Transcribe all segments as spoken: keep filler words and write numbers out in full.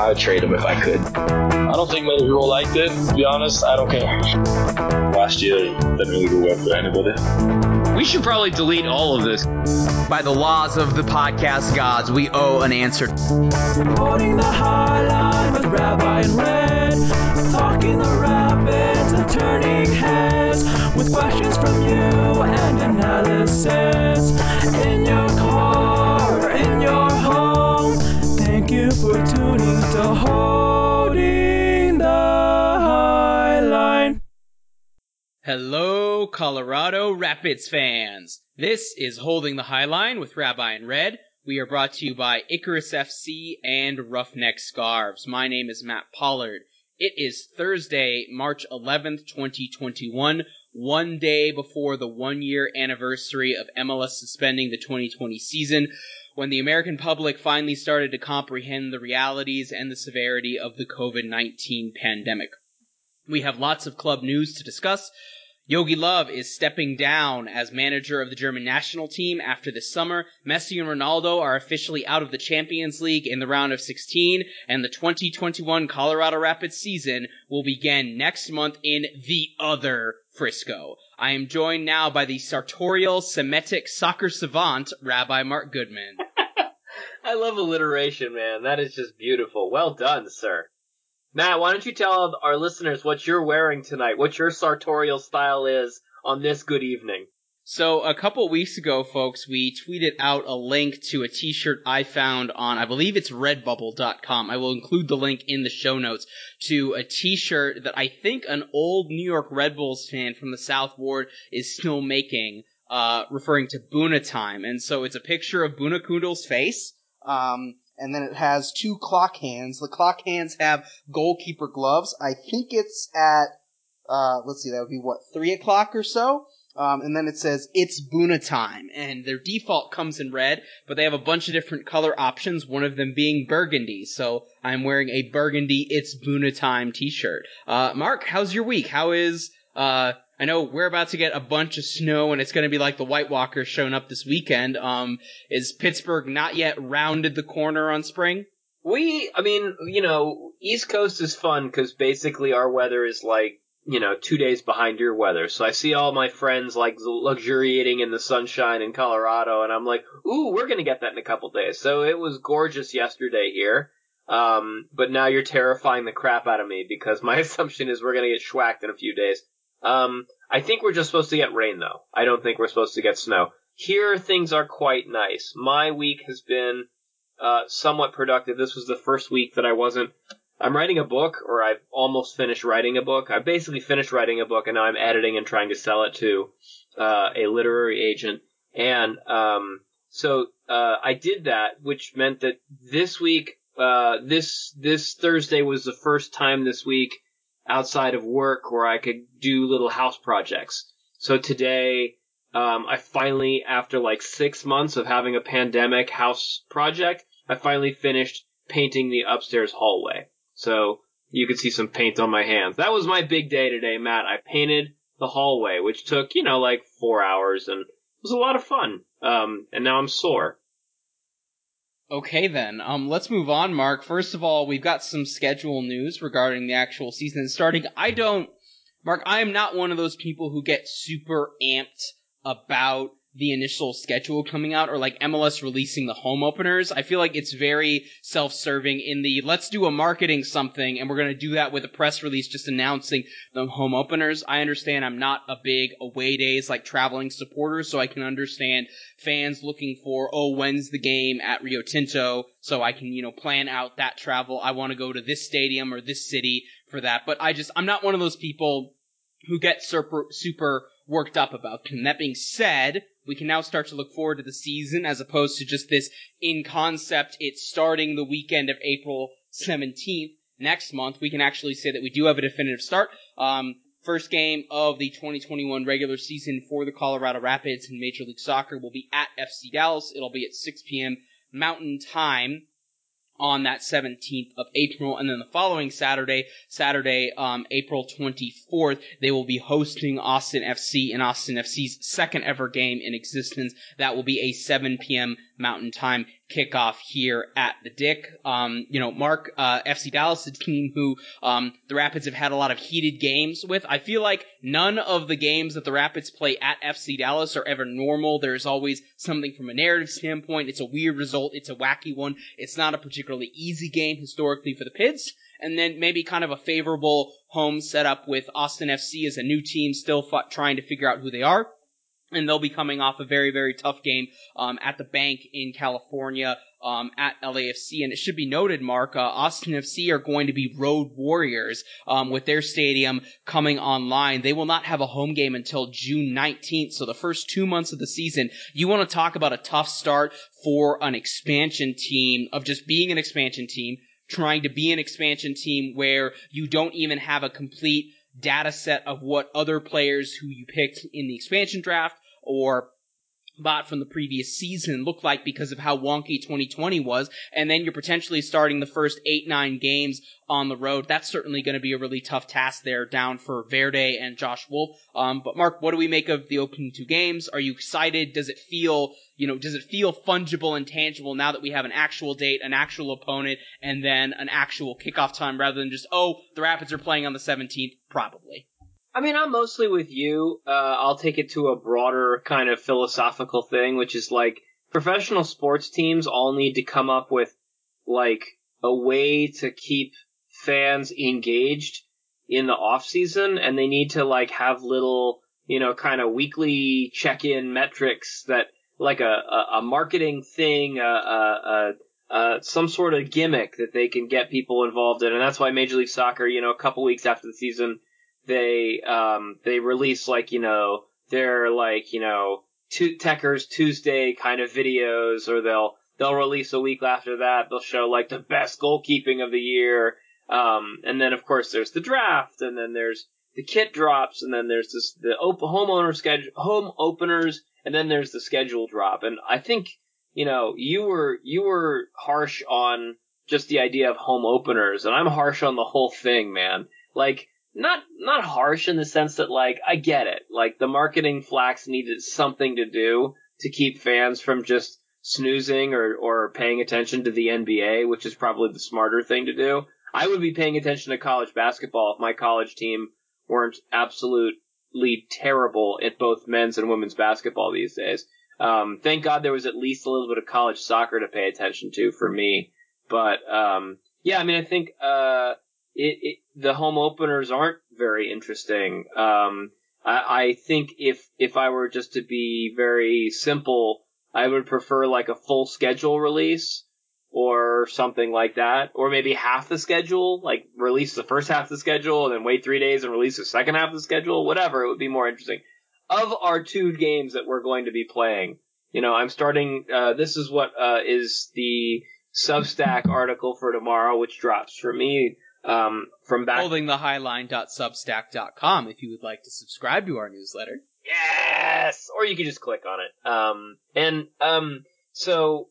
I would trade him if I could. I don't think many people liked it, to be honest. I don't care. Last year, it didn't really do well for anybody. We should probably delete all of this. By the laws of the podcast gods, we owe an answer. Holding the high line with Rabbi and Red, talking the rapids and turning heads, with questions from you and analysis. In your car or in your home, thank you for tuning to Holding the High Line. Hello, Colorado Rapids fans. This is Holding the High Line with Rabbi and Red. We are brought to you by Icarus F C and Roughneck Scarves. My name is Matt Pollard. It is Thursday, March eleventh, twenty twenty-one, one day before the one-year anniversary of M L S suspending the twenty twenty season, when the American public finally started to comprehend the realities and the severity of the covid nineteen pandemic. We have lots of club news to discuss. Jogi Löw is stepping down as manager of the German national team after this summer. Messi and Ronaldo are officially out of the Champions League in the round of sixteen, and the twenty twenty-one Colorado Rapids season will begin next month in the other Frisco. I am joined now by the sartorial Semitic soccer savant, Rabbi Mark Goodman. I love alliteration, man. That is just beautiful. Well done, sir. Matt, why don't you tell our listeners what you're wearing tonight, what your sartorial style is on this good evening? So a couple weeks ago, folks, we tweeted out a link to a t-shirt I found on, I believe it's redbubble dot com. I will include the link in the show notes to a t-shirt that I think an old New York Red Bulls fan from the South Ward is still making, uh, referring to Boona time. And so it's a picture of Boona Kundal's face, um... and then it has two clock hands. The clock hands have goalkeeper gloves. I think it's at, uh, let's see, that would be what, three o'clock or so? Um, and then it says, it's Boona time. And their default comes in red, but they have a bunch of different color options, one of them being burgundy. So I'm wearing a burgundy It's Boona time t-shirt. Uh, Mark, how's your week? How is, uh, I know we're about to get a bunch of snow, and it's going to be like the White Walkers showing up this weekend. Um, is Pittsburgh not yet rounded the corner on spring? We, I mean, you know, East Coast is fun because basically our weather is like, you know, two days behind your weather. So I see all my friends like luxuriating in the sunshine in Colorado, and I'm like, ooh, we're going to get that in a couple days. So it was gorgeous yesterday here. Um, but now you're terrifying the crap out of me because my assumption is we're going to get schwacked in a few days. Um, I think we're just supposed to get rain, though. I don't think we're supposed to get snow. Here, things are quite nice. My week has been uh, somewhat productive. This was the first week that I wasn't... I'm writing a book, or I've almost finished writing a book. I basically finished writing a book, and now I'm editing and trying to sell it to uh, a literary agent. And um, so uh, I did that, which meant that this week, uh, this this Thursday was the first time this week outside of work where I could do little house projects. So today, um, I finally, after like six months of having a pandemic house project, I finally finished painting the upstairs hallway. So you could see some paint on my hands. That was my big day today, Matt. I painted the hallway, which took, you know, like four hours, and it was a lot of fun. Um, and now I'm sore. Okay then, um, let's move on, Mark. First of all, we've got some schedule news regarding the actual season starting. I don't, Mark, I am not one of those people who get super amped about the initial schedule coming out, or like M L S releasing the home openers. I feel like it's very self-serving in the, let's do a marketing something, and we're going to do that with a press release just announcing the home openers. I understand I'm not a big away days, like traveling supporter, so I can understand fans looking for, oh, when's the game at Rio Tinto, so I can, you know, plan out that travel. I want to go to this stadium or this city for that, but I just, I'm not one of those people who get super, super worked up about them. That being said, we can now start to look forward to the season as opposed to just this in concept, it's starting the weekend of April seventeenth next month. We can actually say that we do have a definitive start. Um, first game of the twenty twenty-one regular season for the Colorado Rapids in Major League Soccer will be at F C Dallas. It'll be at six p.m. Mountain Time on that seventeenth of April, and then the following Saturday, Saturday, um, April twenty-fourth, they will be hosting Austin F C in Austin F C's second ever game in existence. That will be a seven p.m. Mountain Time kickoff here at the Dick. Um, you know, Mark, uh, F C Dallas, a team who um, the Rapids have had a lot of heated games with. I feel like none of the games that the Rapids play at F C Dallas are ever normal. There's always something from a narrative standpoint. It's a weird result. It's a wacky one. It's not a particularly easy game historically for the Pids. And then maybe kind of a favorable home setup with Austin F C as a new team still f- trying to figure out who they are. And they'll be coming off a very, very tough game um, at the Bank in California um, at L A F C. And it should be noted, Mark, uh, Austin F C are going to be road warriors um, with their stadium coming online. They will not have a home game until June nineteenth. So the first two months of the season, you want to talk about a tough start for an expansion team of just being an expansion team, trying to be an expansion team where you don't even have a complete data set of what other players who you picked in the expansion draft or bought from the previous season look like because of how wonky twenty twenty was, and then you're potentially starting the first eight, nine games on the road. That's certainly going to be a really tough task there down for Verde and Josh Wolf. Um, but Mark, what do we make of the opening two games? Are you excited? Does it feel, you know, does it feel fungible and tangible now that we have an actual date, an actual opponent, and then an actual kickoff time rather than just, oh, the Rapids are playing on the seventeenth? Probably. I mean, I'm mostly with you. Uh, I'll take it to a broader kind of philosophical thing, which is like professional sports teams all need to come up with like a way to keep fans engaged in the off season, and they need to like have little, you know, kind of weekly check-in metrics that like a, a, a marketing thing, uh, uh, uh, uh, some sort of gimmick that they can get people involved in. And that's why Major League Soccer, you know, a couple weeks after the season, they, um, they release like, you know, their like, you know, two Techers Tuesday kind of videos, or they'll, they'll release a week after that. They'll show like the best goalkeeping of the year. Um, and then of course there's the draft, and then there's the kit drops, and then there's this, the op- homeowner schedule, home openers, and then there's the schedule drop. And I think, you know, you were, you were harsh on just the idea of home openers, and I'm harsh on the whole thing, man. Like, not, not harsh in the sense that, like, I get it. Like, the marketing flax needed something to do to keep fans from just snoozing or, or paying attention to the N B A, which is probably the smarter thing to do. I would be paying attention to college basketball if my college team weren't absolutely terrible at both men's and women's basketball these days. Um, thank God there was at least a little bit of college soccer to pay attention to for me. But, um, yeah, I mean, I think, uh, it, it, the home openers aren't very interesting. Um, I, I think if, if I were just to be very simple, I would prefer like a full schedule release or something like that, or maybe half the schedule, like release the first half of the schedule and then wait three days and release the second half of the schedule, whatever. It would be more interesting. Of our two games that we're going to be playing, you know, I'm starting, uh, this is what, uh, is the Substack article for tomorrow, which drops for me, um, from back. holding the highline dot substack dot com if you would like to subscribe to our newsletter. Yes! Or you can just click on it. Um, and, um, so,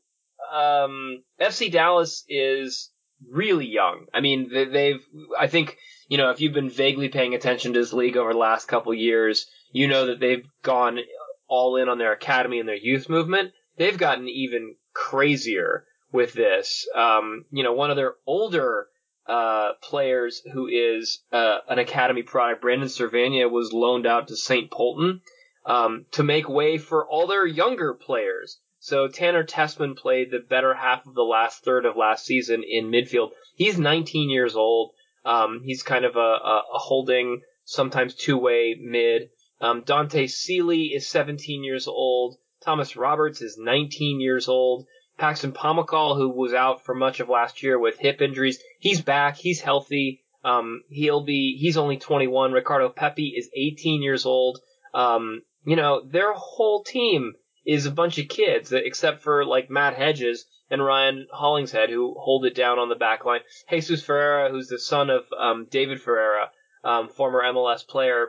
um, F C Dallas is really young. I mean, they, they've, I think, you know, if you've been vaguely paying attention to this league over the last couple years, you know that they've gone all in on their academy and their youth movement. They've gotten even crazier with this. Um, you know, one of their older uh players who is uh, an academy product, Brandon Cervania, was loaned out to Saint Polton um, to make way for all their younger players. So Tanner Tessman played the better half of the last third of last season in midfield. He's nineteen years old. Um, he's kind of a, a, a holding, sometimes two-way mid. Um, Dante Seeley is seventeen years old. Thomas Roberts is nineteen years old. Paxton Pomykal, who was out for much of last year with hip injuries, he's back. He's healthy. Um, he'll be, he's only twenty-one. Ricardo Pepi is eighteen years old. Um, you know, their whole team is a bunch of kids, except for like Matt Hedges and Ryan Hollingshead, who hold it down on the back line. Jesus Ferreira, who's the son of, um, David Ferreira, um, former M L S player,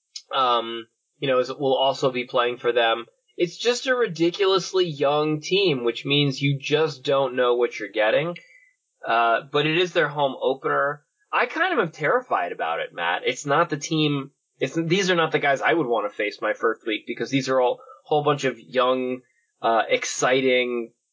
um, you know, is, will also be playing for them. It's just a ridiculously young team, which means you just don't know what you're getting. Uh, but it is their home opener. I kind of am terrified about it, Matt. It's not the team. It's, these are not the guys I would want to face my first week, because these are all a whole bunch of young, uh, exciting,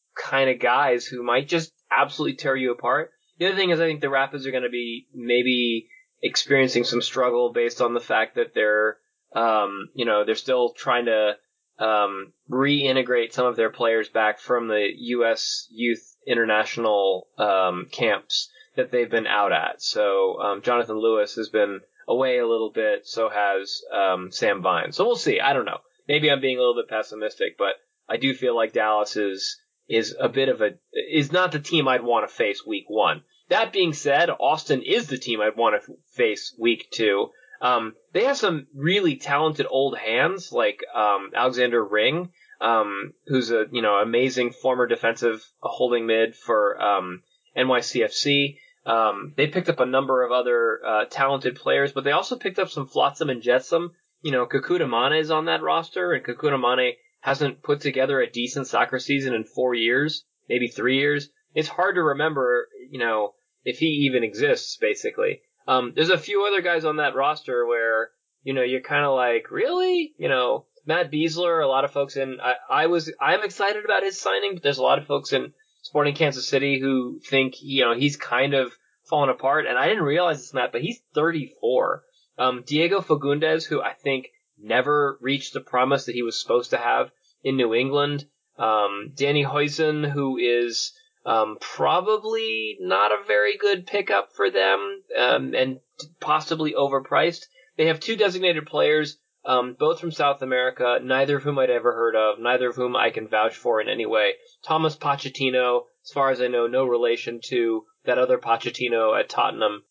kind of guys who might just absolutely tear you apart. The other thing is I think the Rapids are going to be maybe experiencing some struggle based on the fact that they're, um, you know, they're still trying to um, reintegrate some of their players back from the U S Youth International um, camps that they've been out at. So um, Jonathan Lewis has been away a little bit, so has um, Sam Vine. So we'll see. I don't know. Maybe I'm being a little bit pessimistic, but I do feel like Dallas is is a bit of a is not the team I'd want to face week one. That being said, Austin is the team I'd want to face week two. Um, they have some really talented old hands like um, Alexander Ring, um, who's a you know amazing former defensive holding mid for um, N Y C F C. Um, they picked up a number of other uh, talented players, but they also picked up some flotsam and jetsam. You know, Kekuta Mane is on that roster, and Kekuta Mane hasn't put together a decent soccer season in four years, maybe three years. It's hard to remember, you know, if he even exists, basically. Um, there's a few other guys on that roster where, you know, you're kind of like, really? You know, Matt Beasler, a lot of folks in, I, I was, I'm excited about his signing, but there's a lot of folks in Sporting Kansas City who think, you know, he's kind of fallen apart. And I didn't realize this, Matt, but he's thirty-four. Um, Diego Fagundes, who I think never reached the promise that he was supposed to have in New England. Um, Danny Huijsen, who is um, probably not a very good pickup for them um, and possibly overpriced. They have two designated players, um, both from South America, neither of whom I'd ever heard of, neither of whom I can vouch for in any way. Thomas Pochettino, as far as I know, no relation to that other Pochettino at Tottenham.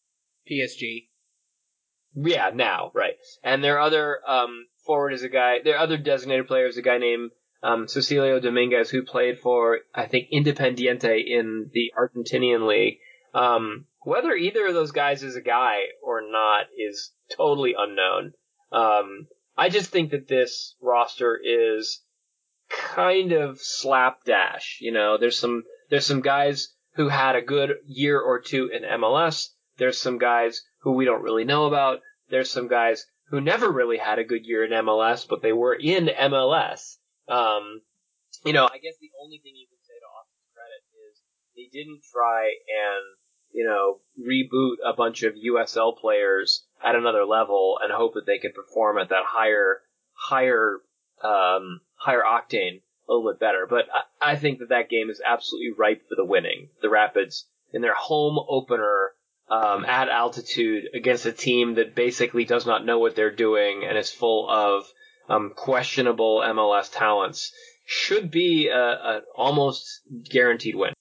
P S G. Yeah, now, right. And their other um, forward is a guy, their other designated player is a guy named um, Cecilio Dominguez, who played for, I think, Independiente in the Argentinian league. Um, whether either of those guys is a guy or not is totally unknown. Um, I just think that this roster is kind of slapdash. You know, there's some there's some guys who had a good year or two in M L S. There's some guys who we don't really know about. There's some guys who never really had a good year in M L S, but they were in M L S. Um, you know, I guess the only thing you can say to Austin's credit is they didn't try and, you know, reboot a bunch of U S L players at another level and hope that they could perform at that higher, higher, um, higher octane a little bit better. But I, I think that that game is absolutely ripe for the winning. The Rapids, in their home opener, Um, at altitude against a team that basically does not know what they're doing and is full of um, questionable M L S talents, should be an almost guaranteed win.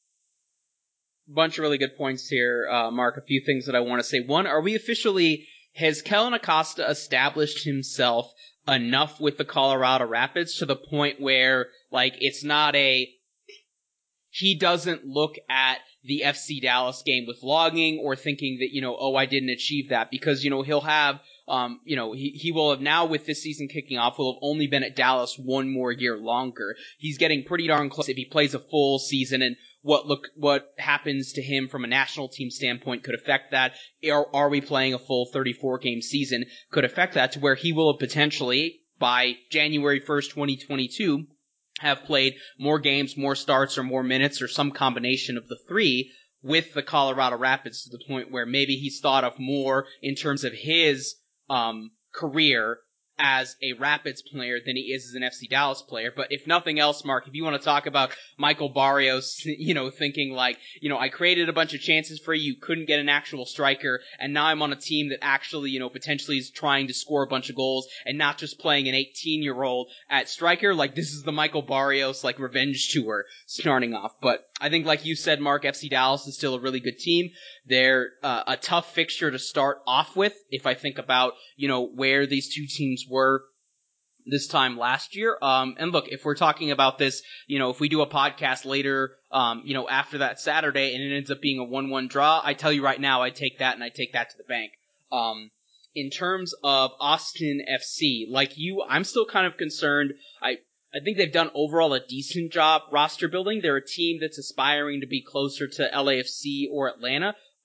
Bunch of really good points here, uh, Mark. A few things that I want to say. One, are we officially, has Kellen Acosta established himself enough with the Colorado Rapids to the point where, like, it's not a, he doesn't look at the F C Dallas game with logging or thinking that, you know, oh, I didn't achieve that, because, you know, he'll have, um, you know, he, he will have now, with this season kicking off, will have only been at Dallas one more year longer. He's getting pretty darn close if he plays a full season, and what look, what happens to him from a national team standpoint could affect that. Are, are we playing a full thirty-four game season could affect that, to where he will have potentially, by January first, twenty twenty-two, have played more games, more starts, or more minutes, or some combination of the three with the Colorado Rapids, to the point where maybe he's thought of more in terms of his um, career as a Rapids player than he is as an F C Dallas player. But if nothing else, Mark, if you want to talk about Michael Barrios, you know, thinking like, you know, I created a bunch of chances for you, couldn't get an actual striker, and now I'm on a team that actually, you know, potentially is trying to score a bunch of goals and not just playing an eighteen-year-old at striker, like, this is the Michael Barrios, like, revenge tour starting off. But I think, like you said, Mark, F C Dallas is still a really good team. They're uh, a tough fixture to start off with, if I think about, you know, where these two teams were this time last year. Um, and look, if we're talking about this, you know, if we do a podcast later, um, you know, after that Saturday and it ends up being a one one draw, I tell you right now, I take that and I take that to the bank. Um, in terms of Austin F C, like you, I'm still kind of concerned. I, I think they've done overall a decent job roster building. They're a team that's aspiring to be closer to L A F C or Atlanta.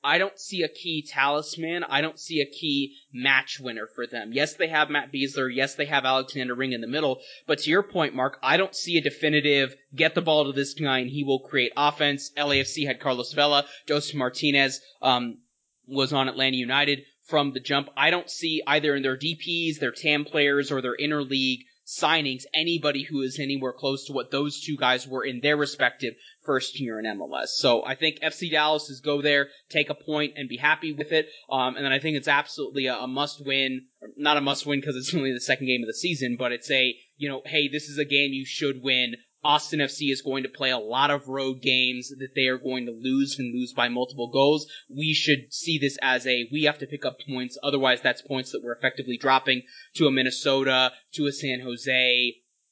I don't see a key talisman. I don't see a key match winner for them. Yes, they have Matt Besler. Yes, they have Alexander Ring in the middle. But to your point, Mark, I don't see a definitive get the ball to this guy and he will create offense. L A F C had Carlos Vela. Joseph Martinez um, was on Atlanta United from the jump. I don't see either in their D Ps, their T A M players, or their interleague signings anybody who is anywhere close to what those two guys were in their respective first year in M L S. So I think F C Dallas is go there, take a point, and be happy with it. Um, and then I think it's absolutely a, a must-win, not a must-win because it's only the second game of the season, but it's a, you know, hey, this is a game you should win. Austin F C is going to play a lot of road games that they are going to lose and lose by multiple goals. We should see this as a, we have to pick up points. Otherwise, that's points that we're effectively dropping to a Minnesota, to a San Jose,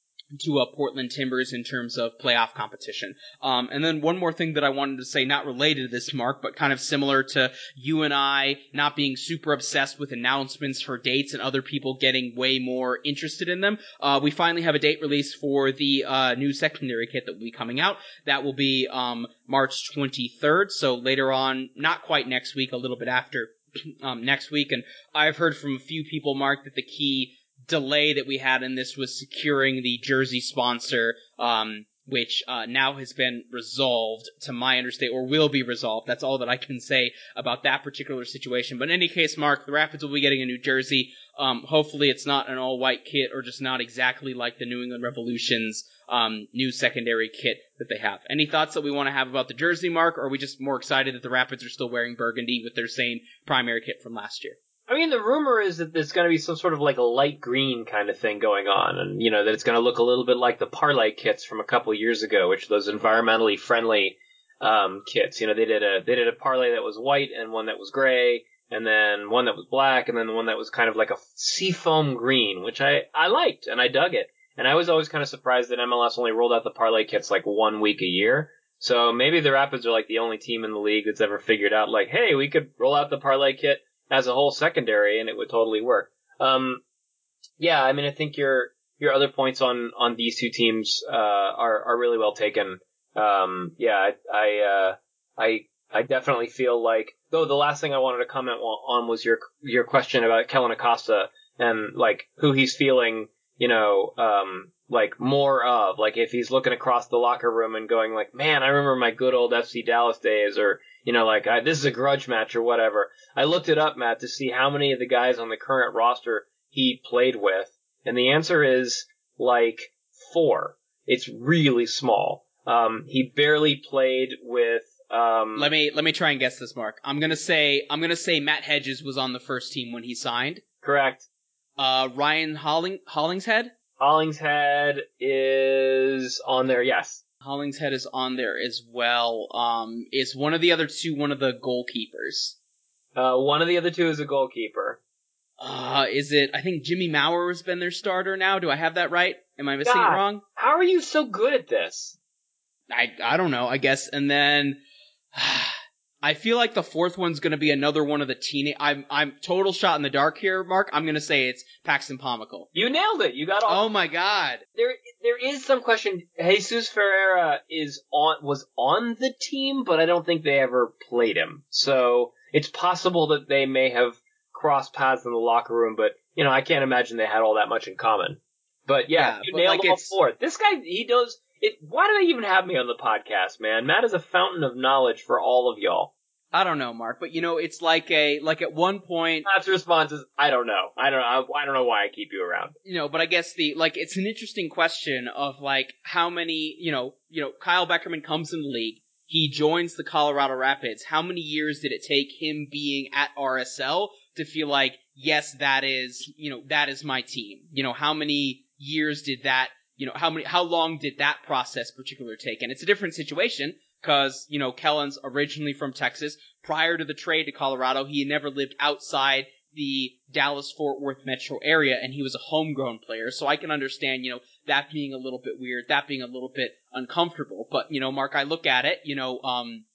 to a Portland Timbers in terms of playoff competition. Um, and then one more thing that I wanted to say, not related to this, Mark, but kind of similar to you and I not being super obsessed with announcements for dates and other people getting way more interested in them. Uh, we finally have a date release for the uh, new secondary kit that will be coming out. That will be um, March twenty-third, so later on, not quite next week, a little bit after um, next week. And I've heard from a few people, Mark, that the key delay that we had in this was securing the jersey sponsor, um, which uh, now has been resolved, to my understanding, or will be resolved. That's all that I can say about that particular situation. But in any case, Mark, the Rapids will be getting a new jersey. Um, hopefully it's not an all-white kit or just not exactly like the New England Revolution's um, new secondary kit that they have. Any thoughts that we want to have about the jersey, Mark, or are we just more excited that the Rapids are still wearing burgundy with their same primary kit from last year? I mean, the rumor is that there's going to be some sort of like a light green kind of thing going on, and you know that it's going to look a little bit like the Parlay kits from a couple years ago, which are those environmentally friendly um, kits. You know, they did a they did a parlay that was white and one that was gray, and then one that was black, and then one that was kind of like a seafoam green, which I I liked and I dug it. And I was always kind of surprised that M L S only rolled out the parlay kits like one week a year. So maybe the Rapids are like the only team in the league that's ever figured out like, hey, we could roll out the parlay kit as a whole secondary, and it would totally work. Um, yeah, I mean, I think your your other points on, on these two teams uh, are are really well taken. Um, yeah, I I, uh, I I definitely feel like, though the last thing I wanted to comment on was your your question about Kellen Acosta and like who he's feeling, you know, um, like more of, like if he's looking across the locker room and going like, man, I remember my good old F C Dallas days, or you know, like, I, this is a grudge match or whatever. I looked it up, Matt, to see how many of the guys on the current roster he played with, and the answer is, like, four. It's really small. Um, he barely played with, um... Let me, let me try and guess this, Mark. I'm gonna say, I'm gonna say Matt Hedges was on the first team when he signed. Correct. Uh, Ryan Holling, Hollingshead? Hollingshead is on there, yes. Hollingshead is on there as well. Um, is one of the other two one of the goalkeepers? Uh, one of the other two is a goalkeeper. Uh, is it, I think Jimmy Maurer has been their starter now. Do I have that right? Am I missing God, it wrong? How are you so good at this? I, I don't know, I guess. And then, I feel like the fourth one's gonna be another one of the teenage, I'm, I'm total shot in the dark here, Mark. I'm gonna say it's Paxton Pomical. You nailed it. You got all. Oh my god. There, there is some question. Jesus Ferreira is on, was on the team, but I don't think they ever played him. So it's possible that they may have crossed paths in the locker room, but you know, I can't imagine they had all that much in common. But yeah, Yeah, you but nailed like all it's- four. This guy, he knows it. Why do they even have me on the podcast, man? Matt is a fountain of knowledge for all of y'all. I don't know, Mark, but you know, it's like a, like at one point, Matt's response is, I don't know. I don't know. I don't know why I keep you around. you know, but I guess the, like, it's an interesting question of, like, how many, you know, you know, Kyle Beckerman comes in the league, he joins the Colorado Rapids. How many years did it take him being at R S L to feel like, yes, that is, you know, that is my team? You know, how many years did that, you know, how many, how long did that process particular take? And it's a different situation, because, you know, Kellen's originally from Texas. Prior to the trade to Colorado, he had never lived outside the Dallas-Fort Worth metro area, and he was a homegrown player. So I can understand, you know, that being a little bit weird, that being a little bit uncomfortable. But, you know, Mark, I look at it, you know, um,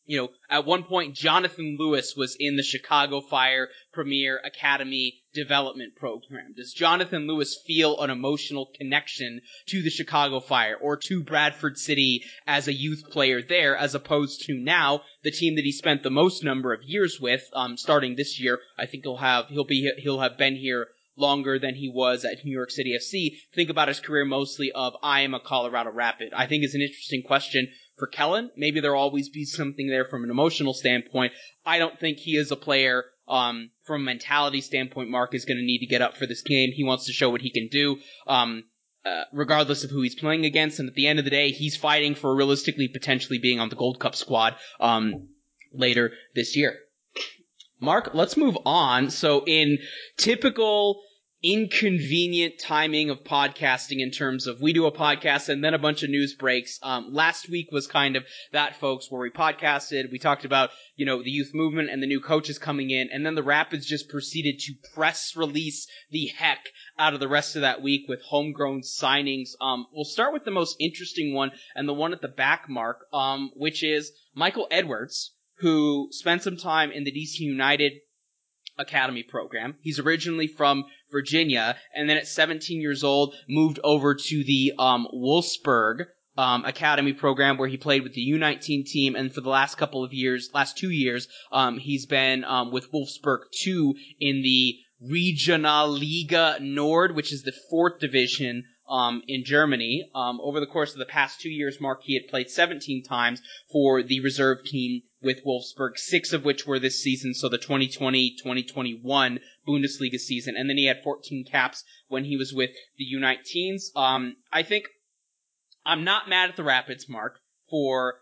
You know, at one point, Jonathan Lewis was in the Chicago Fire Premier Academy Development Program. Does Jonathan Lewis feel an emotional connection to the Chicago Fire or to Bradford City as a youth player there, as opposed to now, the team that he spent the most number of years with, um, starting this year? I think he'll have, he'll be, he'll have been here longer than he was at New York City F C. Think about his career mostly of, I am a Colorado Rapid. I think is an interesting question for Kellen. Maybe there'll always be something there from an emotional standpoint. I don't think he is a player, um, from a mentality standpoint, Mark is going to need to get up for this game. He wants to show what he can do, um, uh, regardless of who he's playing against. And at the end of the day, he's fighting for realistically potentially being on the Gold Cup squad, um, later this year. Mark, let's move on. So in typical inconvenient timing of podcasting in terms of we do a podcast and then a bunch of news breaks. Um, last week was kind of that, folks, where we podcasted. We talked about, you know, the youth movement and the new coaches coming in, and then the Rapids just proceeded to press release the heck out of the rest of that week with homegrown signings. Um, we'll start with the most interesting one and the one at the back, Mark, um, which is Michael Edwards, who spent some time in the D C United Academy program. He's originally from Virginia, and then at seventeen years old, moved over to the um, Wolfsburg um, Academy program, where he played with the U nineteen team, and for the last couple of years, last two years, um, he's been um, with Wolfsburg two in the Regionalliga Nord, which is the fourth division um, in Germany. Um, over the course of the past two years, Mark, he had played seventeen times for the reserve team with Wolfsburg, six of which were this season, so the twenty twenty twenty twenty-one Bundesliga season, and then he had fourteen caps when he was with the U nineteens. Um, I think I'm not mad at the Rapids, Mark, for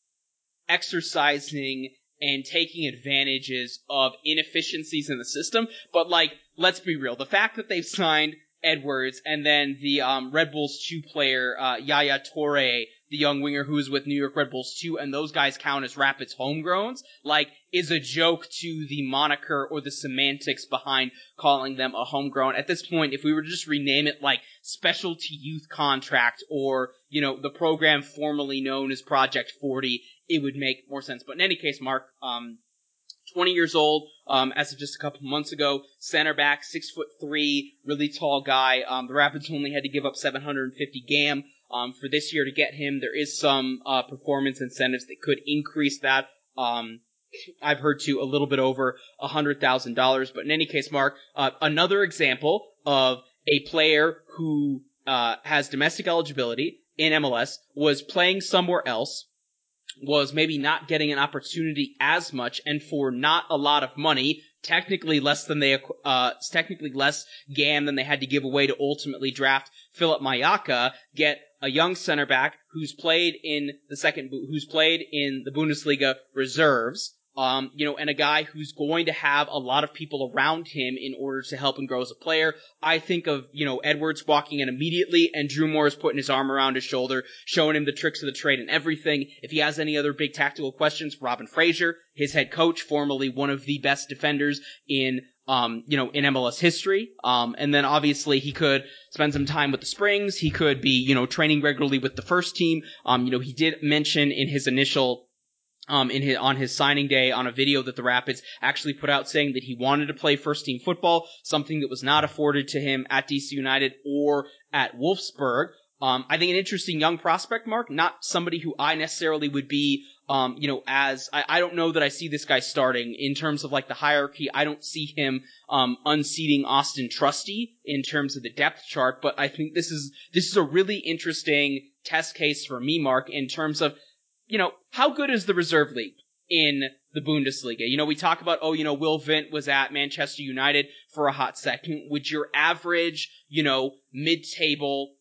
exercising and taking advantages of inefficiencies in the system, but, like, let's be real. The fact that they've signed Edwards and then the um, Red Bulls two player, uh, Yaya Toure, the young winger who is with New York Red Bulls two, and those guys count as Rapids homegrowns, like, is a joke to the moniker or the semantics behind calling them a homegrown. At this point, if we were to just rename it like Specialty Youth Contract or, you know, the program formerly known as Project forty, it would make more sense. But in any case, Mark, um, twenty years old, um, as of just a couple months ago, center back, six foot three, really tall guy. Um, the Rapids only had to give up seven hundred fifty G A M, um, for this year to get him. There is some, uh, performance incentives that could increase that. Um, I've heard to a little bit over a hundred thousand dollars. But in any case, Mark, uh, another example of a player who, uh, has domestic eligibility in M L S, was playing somewhere else, was maybe not getting an opportunity as much, and for not a lot of money, technically less than they, uh, technically less G A M than they had to give away to ultimately draft Philip Mayaka, get a young center back who's played in the second, who's played in the Bundesliga reserves, um, you know, and a guy who's going to have a lot of people around him in order to help him grow as a player. I think of, you know, Edwards walking in immediately and Drew Morris putting his arm around his shoulder, showing him the tricks of the trade and everything. If he has any other big tactical questions, Robin Fraser, his head coach, formerly one of the best defenders in, um, you know, in M L S history. Um, and then obviously he could spend some time with the Springs. He could be, you know, training regularly with the first team. Um, you know, he did mention in his initial Um, in his, on his signing day on a video that the Rapids actually put out saying that he wanted to play first team football, something that was not afforded to him at D C United or at Wolfsburg. Um, I think an interesting young prospect, Mark, not somebody who I necessarily would be, um, you know, as, I, I don't know that I see this guy starting in terms of like the hierarchy. I don't see him, um, unseating Austin Trusty in terms of the depth chart, but I think this is, this is a really interesting test case for me, Mark, in terms of, you know, how good is the reserve league in the Bundesliga? You know, we talk about, oh, you know, Will Vint was at Manchester United for a hot second. Would your average, you know, mid-table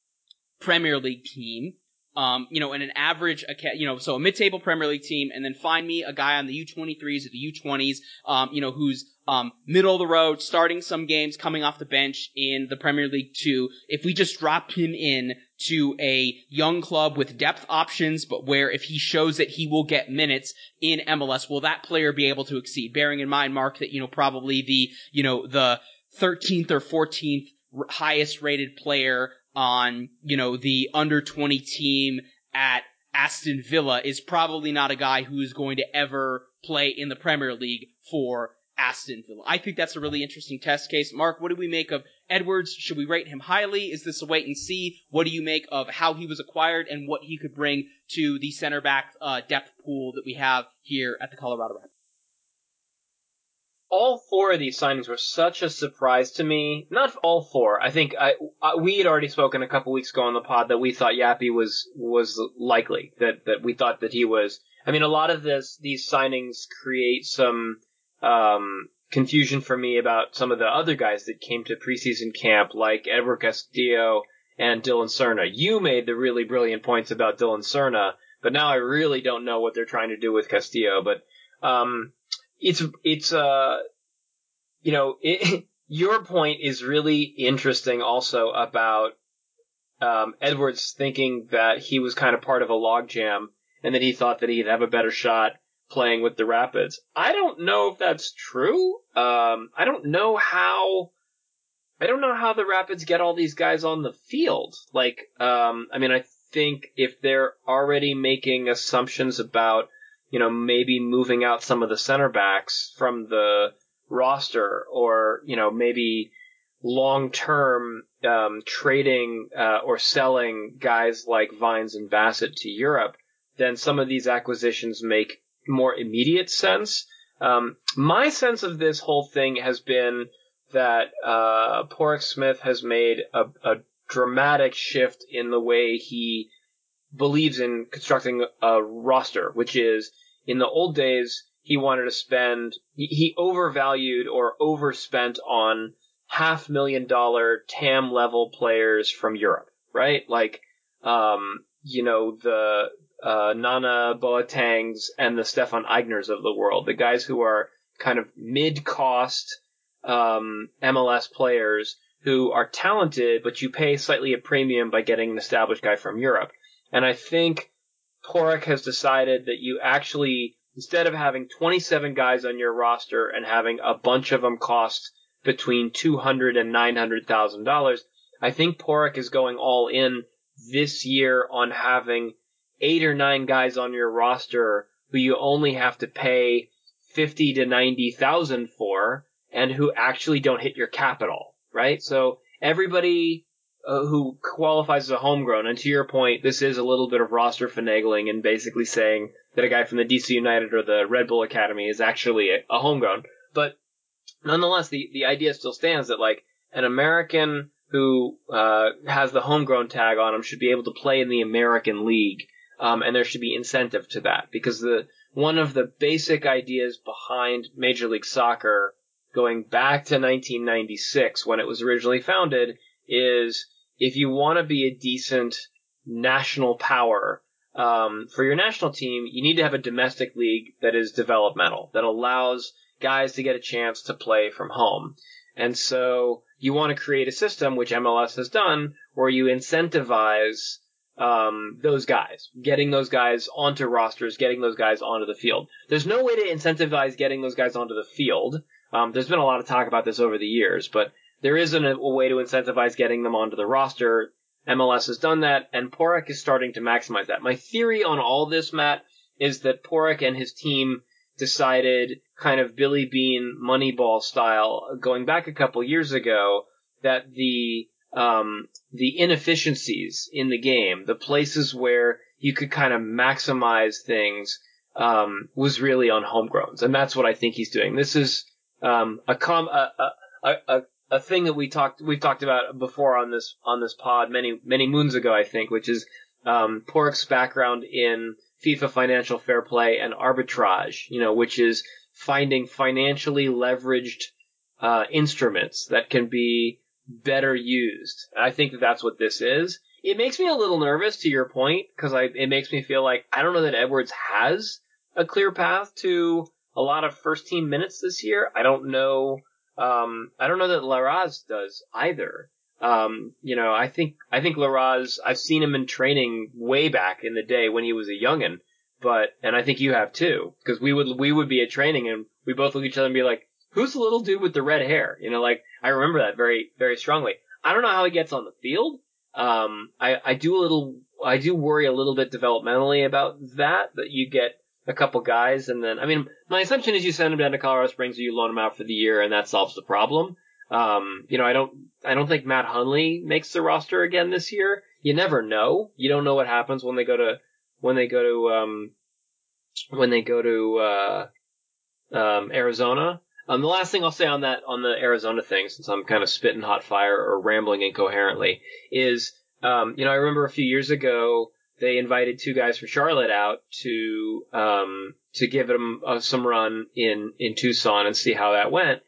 Premier League team, um, you know, and an average, you know, so a mid-table Premier League team, and then find me a guy on the U twenty-threes or the U twenties, um, you know, who's um, middle of the road, starting some games, coming off the bench in the Premier League two. If we just drop him in to a young club with depth options, but where if he shows that he will get minutes in M L S, will that player be able to exceed? Bearing in mind, Mark, that, you know, probably the, you know, the thirteenth or fourteenth highest rated player on, you know, the under twenty team at Aston Villa is probably not a guy who is going to ever play in the Premier League for Aston Villa. I think that's a really interesting test case. Mark, what do we make of Edwards? Should we rate him highly? Is this a wait and see? What do you make of how he was acquired and what he could bring to the center back uh, depth pool that we have here at the Colorado Rapids? All four of these signings were such a surprise to me. Not all four. I think I, I we had already spoken a couple weeks ago on the pod that we thought Yappy was was likely. That that we thought that he was. I mean, a lot of this these signings create some um, confusion for me about some of the other guys that came to preseason camp, like Edward Castillo and Dylan Cerna. You made the really brilliant points about Dylan Cerna, but now I really don't know what they're trying to do with Castillo. But um, it's it's uh you know it, your point is really interesting also about um, Edwards thinking that he was kind of part of a logjam and that he thought that he'd have a better shot playing with the Rapids. I don't know if that's true. Um, I don't know how. I don't know how the Rapids get all these guys on the field. Like, um, I mean, I think if they're already making assumptions about, you know, maybe moving out some of the center backs from the roster, or you know, maybe long-term um, trading uh, or selling guys like Vines and Bassett to Europe, then some of these acquisitions make more immediate sense. Um, my sense of this whole thing has been that uh, Porrick Smith has made a, a dramatic shift in the way he believes in constructing a roster, which is, in the old days, he wanted to spend, he, he overvalued or overspent on half million dollar T A M level players from Europe, right? Like, um, you know, the uh, Nana Boatengs and the Stefan Eigners of the world, the guys who are kind of mid-cost um, M L S players who are talented, but you pay slightly a premium by getting an established guy from Europe. And I think Porrick has decided that you actually, instead of having twenty-seven guys on your roster and having a bunch of them cost between two hundred thousand dollars and nine hundred thousand dollars, I think Porrick is going all in this year on having eight or nine guys on your roster who you only have to pay fifty to ninety thousand for, and who actually don't hit your capital, right? So everybody uh, who qualifies as a homegrown, and to your point, this is a little bit of roster finagling and basically saying that a guy from the D C United or the Red Bull Academy is actually a, a homegrown. But nonetheless, the, the idea still stands that, like, an American who uh, has the homegrown tag on him should be able to play in the American League, um, and there should be incentive to that, because the one of the basic ideas behind Major League Soccer, going back to nineteen ninety-six when it was originally founded, is if you want to be a decent national power um, for your national team, you need to have a domestic league that is developmental, that allows guys to get a chance to play from home. And so you want to create a system, which M L S has done, where you incentivize um, those guys, getting those guys onto rosters, getting those guys onto the field. There's no way to incentivize getting those guys onto the field. Um, there's been a lot of talk about this over the years, but there isn't a, a way to incentivize getting them onto the roster. M L S has done that, and Porrick is starting to maximize that. My theory on all this, Matt, is that Porrick and his team decided, kind of Billy Bean Moneyball style, going back a couple years ago, that the um, the inefficiencies in the game, the places where you could kind of maximize things, um, was really on homegrowns, and that's what I think he's doing. This is um, a com a, a a a thing that we talked we've talked about before on this on this pod many many moons ago, I think, which is um, Porrick's background in FIFA financial fair play and arbitrage, you know, which is finding financially leveraged uh, instruments that can be better used. I think that that's what this is. It makes me a little nervous, to your point, because I it makes me feel like I don't know that Edwards has a clear path to a lot of first team minutes this year. I don't know. Um, I don't know that Larraz does either. Um, you know, I think, I think Larraz, I've seen him in training way back in the day when he was a youngin', but, and I think you have too, because we would, we would be at training and we both look at each other and be like, who's the little dude with the red hair? You know, like, I remember that very, very strongly. I don't know how he gets on the field. Um, I, I do a little, I do worry a little bit developmentally about that, that you get a couple guys and then, I mean, my assumption is you send them down to Colorado Springs or you loan them out for the year and that solves the problem. Um, you know, I don't, I don't think Matt Hundley makes the roster again this year. You never know. You don't know what happens when they go to, when they go to, um, when they go to, uh, um, Arizona. Um, the last thing I'll say on that, on the Arizona thing, since I'm kind of spitting hot fire or rambling incoherently, is, um, you know, I remember a few years ago, they invited two guys from Charlotte out to, um, to give them uh, some run in, in Tucson and see how that went.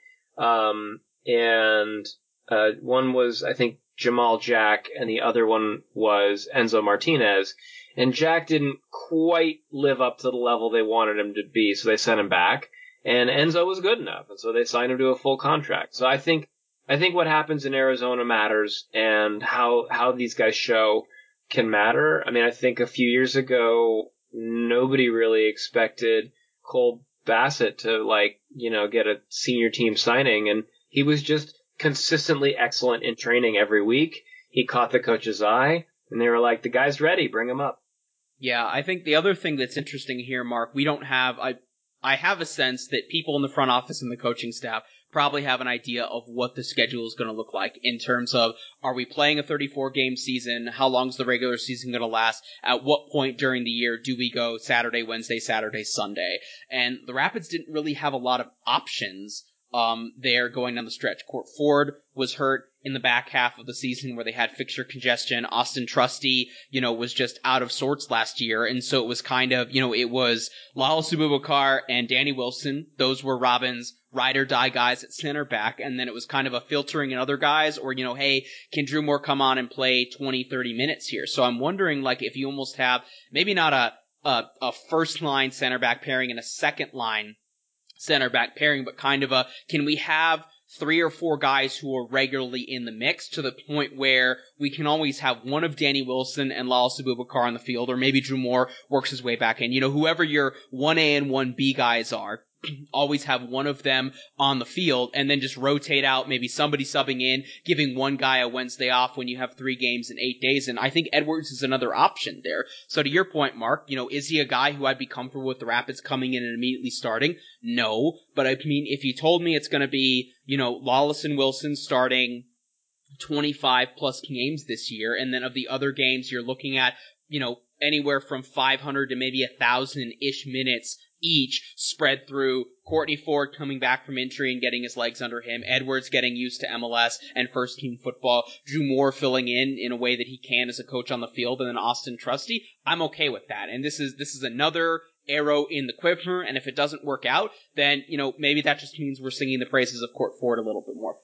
Um, and, uh, one was, I think, Jamal Jack, and the other one was Enzo Martinez. And Jack didn't quite live up to the level they wanted him to be, so they sent him back. And Enzo was good enough, and so they signed him to a full contract. So I think, I think what happens in Arizona matters, and how, how these guys show can matter. I mean, I think a few years ago, nobody really expected Cole Bassett to, like, you know, get a senior team signing, and he was just consistently excellent in training every week. He caught the coach's eye, and they were like, the guy's ready, bring him up. Yeah, I think the other thing that's interesting here, Mark, we don't have, I, I have a sense that people in the front office and the coaching staff probably have an idea of what the schedule is going to look like in terms of, are we playing a thirty-four game season? How long is the regular season going to last? At what point during the year do we go Saturday, Wednesday, Saturday, Sunday? And the Rapids didn't really have a lot of options um, there going down the stretch. Court Ford was hurt in the back half of the season where they had fixture congestion. Austin Trusty, you know, was just out of sorts last year. And so it was kind of, you know, it was Lalo Sububakar and Danny Wilson. Those were Robin's ride or die guys at center back. And then it was kind of a filtering in other guys, or, you know, hey, can Drew Moore come on and play twenty, thirty minutes here? So I'm wondering, like, if you almost have maybe not a, a, a first line center back pairing and a second line center back pairing, but kind of a, can we have three or four guys who are regularly in the mix to the point where we can always have one of Danny Wilson and Lalo Sububakar on the field, or maybe Drew Moore works his way back in. You know, whoever your one A and one B guys are, always have one of them on the field, and then just rotate out, maybe somebody subbing in, giving one guy a Wednesday off when you have three games in eight days. And I think Edwards is another option there. So to your point, Mark, you know, is he a guy who I'd be comfortable with the Rapids coming in and immediately starting? No. But I mean, if you told me it's going to be, you know, Lawless and Wilson starting twenty-five plus games this year, and then of the other games you're looking at, you know, anywhere from five hundred to maybe a thousand-ish minutes each, spread through Courtney Ford coming back from injury and getting his legs under him, Edwards getting used to M L S and first team football, Drew Moore filling in in a way that he can as a coach on the field, and then Austin Trusty. I'm okay with that. And this is this is another arrow in the quiver, and if it doesn't work out, then, you know, maybe that just means we're singing the praises of Court Ford a little bit more.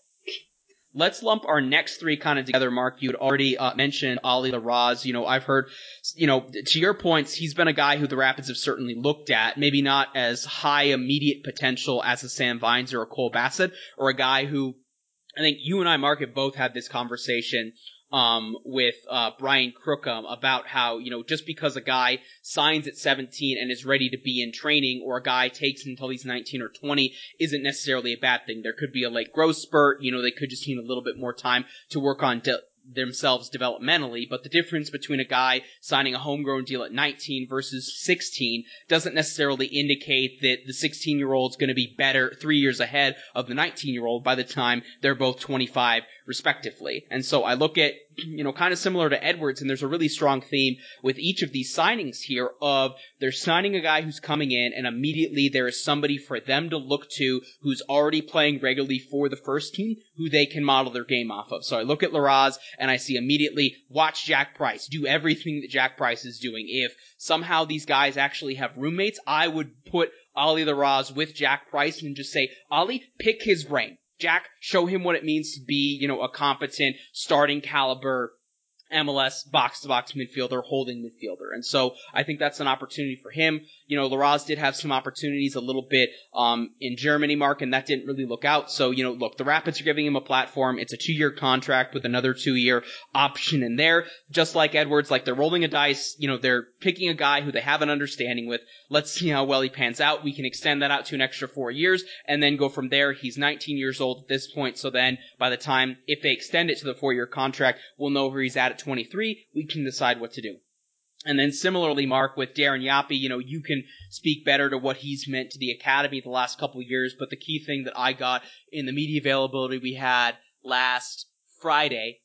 Let's lump our next three kind of together, Mark. You had already uh, mentioned Ali Larraz. You know, I've heard, you know, to your points, he's been a guy who the Rapids have certainly looked at, maybe not as high immediate potential as a Sam Vines or a Cole Bassett, or a guy who, I think you and I, Mark, have both had this conversation um, with uh, Brian Crookham about how, you know, just because a guy signs at seventeen and is ready to be in training, or a guy takes until he's nineteen or twenty, isn't necessarily a bad thing. There could be a late growth spurt. You know, they could just need a little bit more time to work on de- themselves developmentally, but the difference between a guy signing a homegrown deal at nineteen versus sixteen doesn't necessarily indicate that the sixteen-year-old's going to be better three years ahead of the nineteen-year-old by the time they're both twenty-five, respectively. And so I look at, you know, kind of similar to Edwards, and there's a really strong theme with each of these signings here of they're signing a guy who's coming in, and immediately there is somebody for them to look to who's already playing regularly for the first team, who they can model their game off of. So I look at Larraz, and I see immediately, watch Jack Price, do everything that Jack Price is doing. If somehow these guys actually have roommates, I would put Ali Larraz with Jack Price and just say, Ali, pick his brain. Jack, show him what it means to be, you know, a competent starting caliber M L S box-to-box midfielder, holding midfielder. And so I think that's an opportunity for him. You know, Larraz did have some opportunities a little bit um, in Germany, Mark, and that didn't really look out. So, you know, look, the Rapids are giving him a platform. It's a two-year contract with another two-year option in there. Just like Edwards, like they're rolling a dice. You know, they're picking a guy who they have an understanding with. Let's see how well he pans out. We can extend that out to an extra four years and then go from there. He's nineteen years old at this point. So then by the time, if they extend it to the four-year contract, we'll know where he's at at twenty-three. We can decide what to do. And then similarly, Mark, with Darren Yapi, you know, you can speak better to what he's meant to the academy the last couple of years, but the key thing that I got in the media availability we had last Friday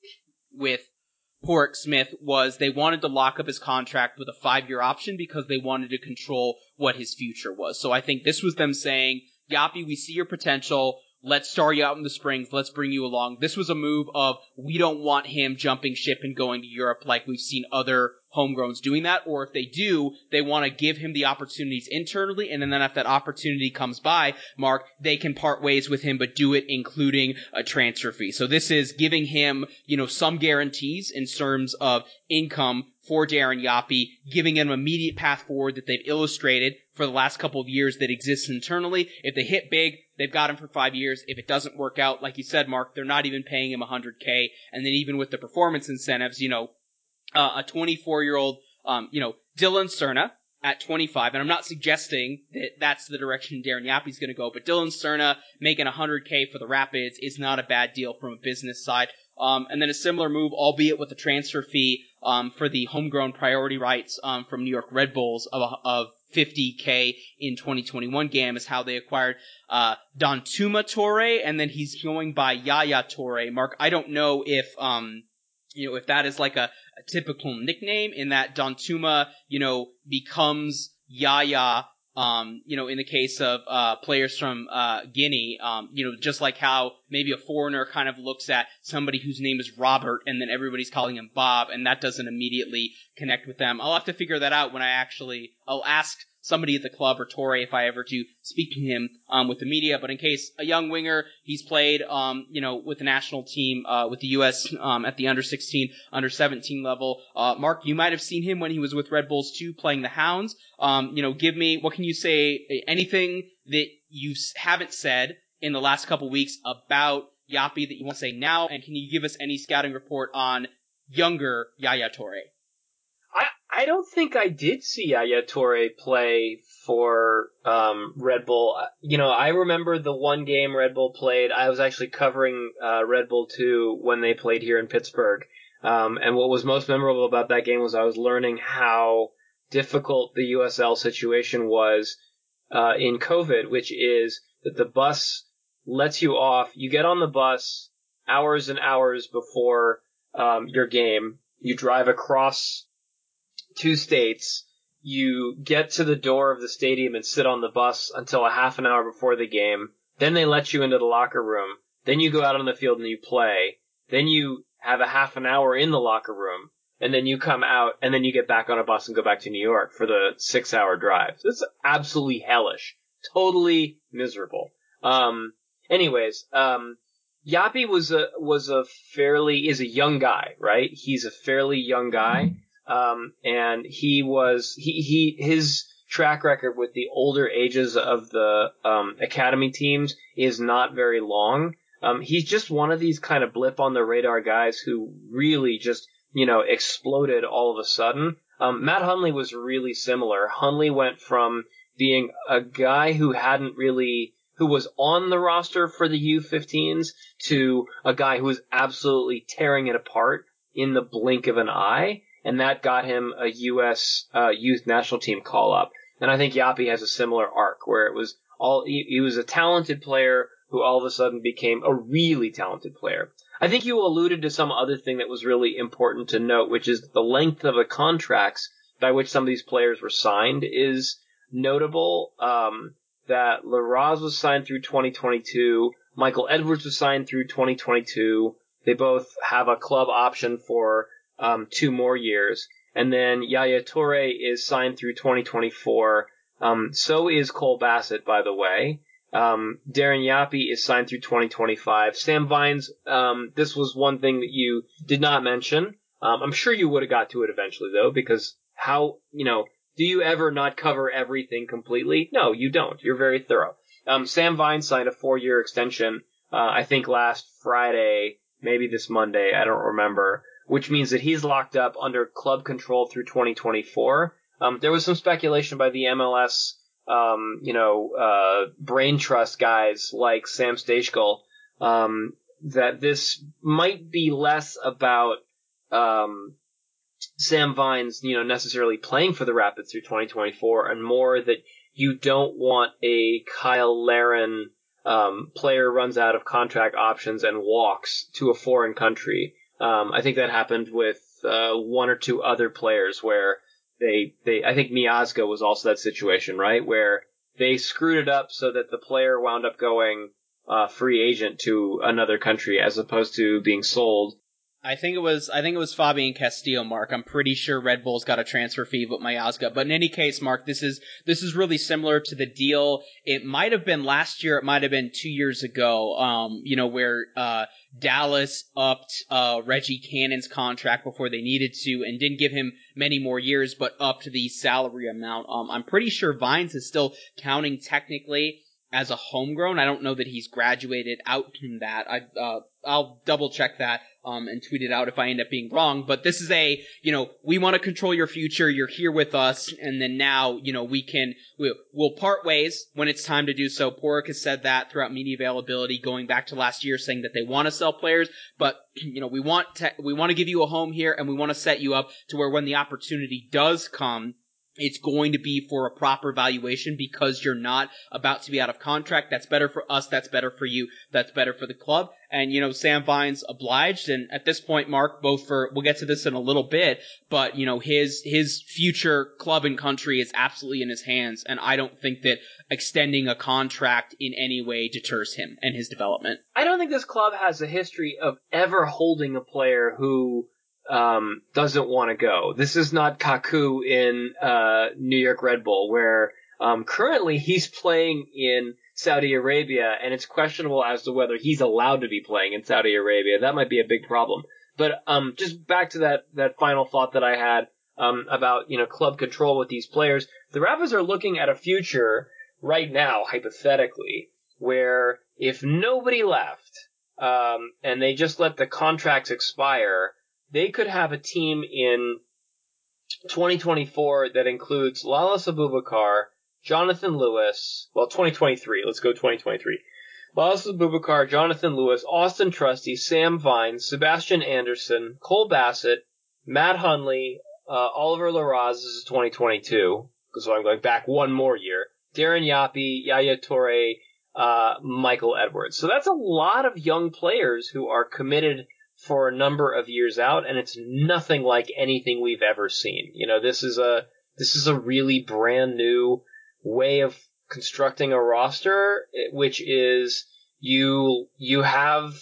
with Porrick Smith was they wanted to lock up his contract with a five-year option because they wanted to control what his future was. So I think this was them saying, Yapi, we see your potential. Let's start you out in the Springs. Let's bring you along. This was a move of we don't want him jumping ship and going to Europe like we've seen other homegrowns doing that. Or if they do, they want to give him the opportunities internally. And then if that opportunity comes by, Mark, they can part ways with him, but do it including a transfer fee. So this is giving him, you know, some guarantees in terms of income for Darren Yapi, giving him an immediate path forward that they've illustrated for the last couple of years that exists internally. If they hit big, they've got him for five years. If it doesn't work out, like you said, Mark, they're not even paying him one hundred K. And then even with the performance incentives, you know, uh, a twenty-four-year-old, um, you know, Dylan Cerna at twenty-five, and I'm not suggesting that that's the direction Darren Yapi's going to go, but Dylan Cerna making one hundred K for the Rapids is not a bad deal from a business side. Um, and then a similar move, albeit with a transfer fee um, for the homegrown priority rights um, from New York Red Bulls of, of fifty K in twenty twenty-one game is how they acquired uh, Dantuma Torre, and then he's going by Yaya Torre. Mark, I don't know if um, you know if that is like a, a typical nickname in that Dantuma, you know, becomes Yaya. Um, you know, in the case of, uh, players from, uh, Guinea, um, you know, just like how maybe a foreigner kind of looks at somebody whose name is Robert and then everybody's calling him Bob, and that doesn't immediately connect with them. I'll have to figure that out when I actually, I'll ask somebody at the club or Torre if I ever do speak to him, um, with the media, but in case a young winger, he's played, um, you know, with the national team, uh, with the U S, um, at the under sixteen, under seventeen level. Uh, Mark, you might have seen him when he was with Red Bulls too, playing the Hounds. Um, you know, give me, what can you say, anything that you haven't said in the last couple weeks about Yapi that you want to say now, and can you give us any scouting report on younger Yaya Torre? I, I don't think I did see Yaya Torre play for um, Red Bull. You know, I remember the one game Red Bull played. I was actually covering uh, Red Bull two when they played here in Pittsburgh. Um, and what was most memorable about that game was I was learning how difficult the U S L situation was uh, in COVID, which is that the bus lets you off. You get on the bus hours and hours before um, your game. You drive across two states. You get to the door of the stadium and sit on the bus until a half an hour before the game. Then they let you into the locker room. Then you go out on the field and you play. Then you have a half an hour in the locker room. And then you come out, and then you get back on a bus and go back to New York for the six-hour drive. So it's absolutely hellish. Totally miserable. Um, anyways, um, Yapi was a, was a fairly, is a young guy, right? He's a fairly young guy. Um, and he was, he, he, his track record with the older ages of the, um, academy teams is not very long. Um, he's just one of these kind of blip on the radar guys who really just, you know, exploded all of a sudden. Um, Matt Hundley was really similar. Hundley went from being a guy who hadn't really, who was on the roster for the U fifteens to a guy who was absolutely tearing it apart in the blink of an eye. And that got him a U S uh, youth national team call up. And I think Yapi has a similar arc where it was all, he, he was a talented player who all of a sudden became a really talented player. I think you alluded to some other thing that was really important to note, which is the length of the contracts by which some of these players were signed is notable. Um, that Larraz was signed through twenty twenty-two. Michael Edwards was signed through twenty twenty-two. They both have a club option for um, two more years. And then Yaya Torre is signed through twenty twenty-four. Um, so is Cole Bassett, by the way. Um, Darren Yapi is signed through twenty twenty-five. Sam Vines, um, this was one thing that you did not mention. Um, I'm sure you would have got to it eventually, though, because how, you know, do you ever not cover everything completely? No, you don't. You're very thorough. Um, Sam Vines signed a four-year extension, uh, I think last Friday, maybe this Monday, I don't remember, which means that he's locked up under club control through twenty twenty-four. Um, there was some speculation by the M L S Um, you know, uh, brain trust guys like Sam Stejskal, um, that this might be less about, um, Sam Vines, you know, necessarily playing for the Rapids through twenty twenty-four, and more that you don't want a Kyle Laren um, player runs out of contract options and walks to a foreign country. Um, I think that happened with uh, one or two other players where they, they, I think Miazga was also that situation, right? Where they screwed it up so that the player wound up going uh, free agent to another country as opposed to being sold. I think it was I think it was Fabian Castillo, Mark. I'm pretty sure Red Bull's got a transfer fee with Miazga. But in any case, Mark, this is this is really similar to the deal. It might have been last year, it might have been two years ago, um, you know, where uh Dallas upped uh Reggie Cannon's contract before they needed to and didn't give him many more years, but upped the salary amount. Um I'm pretty sure Vines is still counting technically as a homegrown. I don't know that he's graduated out from that. I uh I'll double check that um and tweet it out if I end up being wrong. But this is a, you know, we want to control your future. You're here with us, and then now, you know, we can we'll, we'll part ways when it's time to do so. Porik has said that throughout media availability, going back to last year, saying that they want to sell players, but you know, we want to we want to give you a home here, and we want to set you up to where when the opportunity does come, it's going to be for a proper valuation because you're not about to be out of contract. That's better for us. That's better for you. That's better for the club. And, you know, Sam Vines obliged. And at this point, Mark, both for, we'll get to this in a little bit, but, you know, his, his future club and country is absolutely in his hands. And I don't think that extending a contract in any way deters him and his development. I don't think this club has a history of ever holding a player who Um, doesn't want to go. This is not Kaku in uh, New York Red Bull, where um, currently he's playing in Saudi Arabia, and it's questionable as to whether he's allowed to be playing in Saudi Arabia. That might be a big problem. But um, just back to that that final thought that I had um, about you know club control with these players. The Rapids are looking at a future right now, hypothetically, where if nobody left um, and they just let the contracts expire, they could have a team in twenty twenty-four that includes Lalas Abubakar, Jonathan Lewis, well, twenty twenty-three, let's go twenty twenty-three. Lalas Abubakar, Jonathan Lewis, Austin Trusty, Sam Vines, Sebastian Anderson, Cole Bassett, Matt Hunley, uh, Oliver Larraz, this is twenty twenty-two, so I'm going back one more year, Darren Yapi, Yaya Toure, uh, Michael Edwards. So that's a lot of young players who are committed for a number of years out, and it's nothing like anything we've ever seen. You know, this is a this is a really brand new way of constructing a roster, which is you you have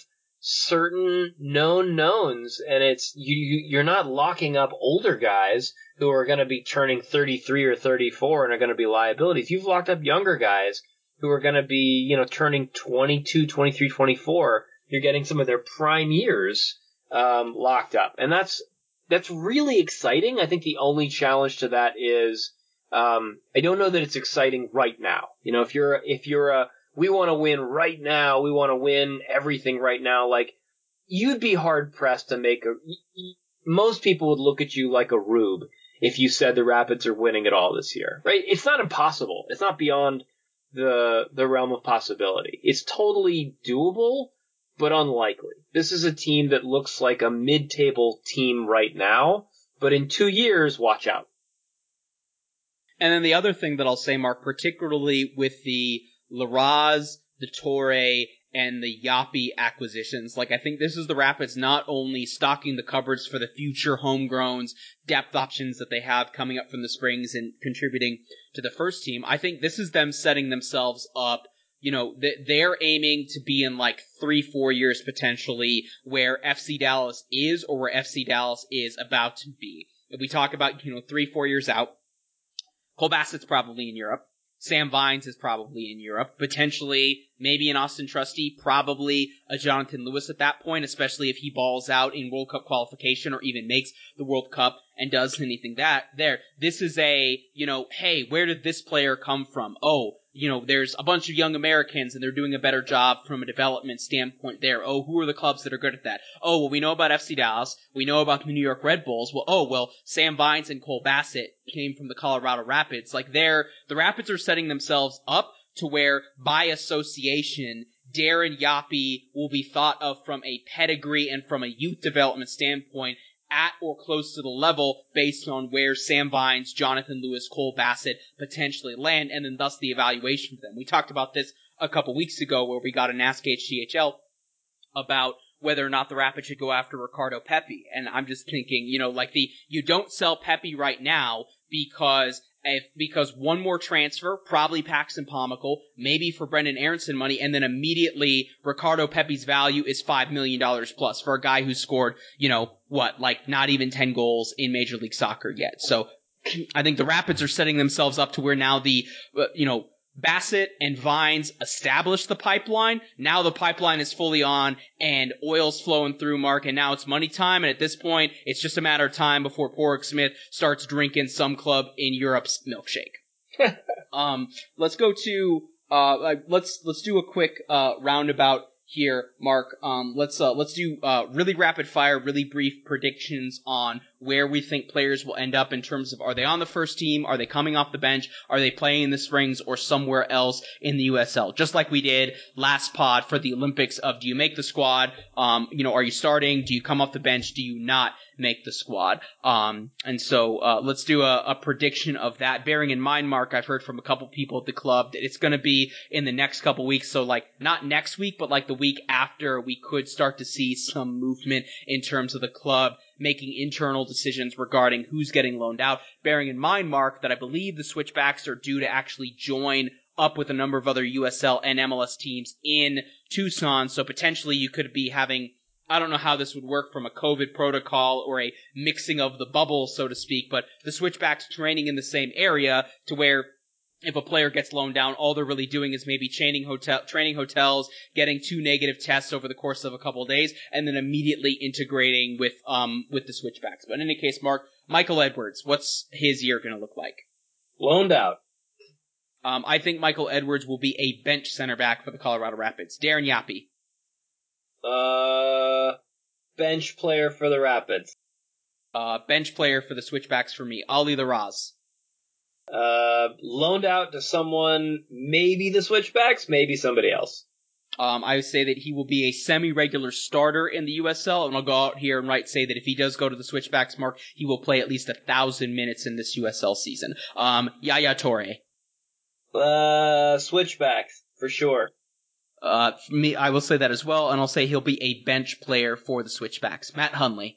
certain known knowns, and it's you you're not locking up older guys who are going to be turning thirty-three or thirty-four and are going to be liabilities. You've locked up younger guys who are going to be, you know, turning twenty-two, twenty-three, twenty-four. You're getting some of their prime years um, locked up, and that's that's really exciting. I think the only challenge to that is um, I don't know that it's exciting right now. You know, if you're if you're a we want to win right now, we want to win everything right now, like you'd be hard pressed to make a. Most people would look at you like a rube if you said the Rapids are winning it all this year, right? It's not impossible. It's not beyond the the realm of possibility. It's totally doable, but unlikely. This is a team that looks like a mid-table team right now, but in two years, watch out. And then the other thing that I'll say, Mark, particularly with the Larraz, the Toure, and the Yapi acquisitions, like I think this is the Rapids not only stocking the cupboards for the future homegrowns, depth options that they have coming up from the Springs and contributing to the first team. I think this is them setting themselves up. You know, they're aiming to be in like three, four years potentially where F C Dallas is or where F C Dallas is about to be. If we talk about, you know, three, four years out, Cole Bassett's probably in Europe. Sam Vines is probably in Europe. Potentially, maybe an Austin Trusty, probably a Jonathan Lewis at that point, especially if he balls out in World Cup qualification or even makes the World Cup and does anything that there. This is a, you know, hey, where did this player come from? Oh, you know, there's a bunch of young Americans and they're doing a better job from a development standpoint there. Oh, who are the clubs that are good at that? Oh, well, we know about F C Dallas. We know about the New York Red Bulls. Well, oh, well, Sam Vines and Cole Bassett came from the Colorado Rapids. Like, they're, the Rapids are setting themselves up to where, by association, Darren Yapi will be thought of from a pedigree and from a youth development standpoint at or close to the level based on where Sam Vines, Jonathan Lewis, Cole Bassett potentially land, and then thus the evaluation for them. We talked about this a couple weeks ago where we got an Ask H T H L about whether or not the Rapids should go after Ricardo Pepi. And I'm just thinking, you know, like the, you don't sell Pepi right now because if, because one more transfer, probably Paxton Pomykal, maybe for Brendan Aronson money, and then immediately Ricardo Pepi's value is five million dollars plus for a guy who scored, you know, what, like not even ten goals in Major League Soccer yet. So I think the Rapids are setting themselves up to where now the, uh, you know, Bassett and Vines established the pipeline. Now the pipeline is fully on and oil's flowing through, Mark, and now it's money time. And at this point, it's just a matter of time before Porrick Smith starts drinking some club in Europe's milkshake. um, let's go to, uh, let's, let's do a quick, uh, roundabout here, Mark. Um, let's, uh, let's do, uh, really rapid fire, really brief predictions on where we think players will end up in terms of, are they on the first team? Are they coming off the bench? Are they playing in the Springs or somewhere else in the U S L? Just like we did last pod for the Olympics of, do you make the squad? Um, you know, are you starting? Do you come off the bench? Do you not make the squad? Um, and so, uh, let's do a, a prediction of that. Bearing in mind, Mark, I've heard from a couple people at the club that it's going to be in the next couple weeks. So like not next week, but like the week after, we could start to see some movement in terms of the club making internal decisions regarding who's getting loaned out. Bearing in mind, Mark, that I believe the Switchbacks are due to actually join up with a number of other U S L and M L S teams in Tucson. So potentially you could be having, I don't know how this would work from a COVID protocol or a mixing of the bubble, so to speak, but the Switchbacks training in the same area to where if a player gets loaned down, all they're really doing is maybe training hotel, training hotels, getting two negative tests over the course of a couple of days, and then immediately integrating with um with the Switchbacks. But in any case, Mark, Michael Edwards, what's his year going to look like? Loaned out. Um, I think Michael Edwards will be a bench center back for the Colorado Rapids. Darren Yappy. Uh, bench player for the Rapids. Uh, bench player for the Switchbacks for me. Ali Larraz. Uh, loaned out to someone, maybe the Switchbacks, maybe somebody else. Um, I would say that he will be a semi-regular starter in the U S L, and I'll go out here and right say that if he does go to the Switchbacks, Mark, he will play at least a thousand minutes in this U S L season. Um, Yaya Toure. Uh, Switchbacks, for sure. Uh, for me, I will say that as well, and I'll say he'll be a bench player for the Switchbacks. Matt Hunley.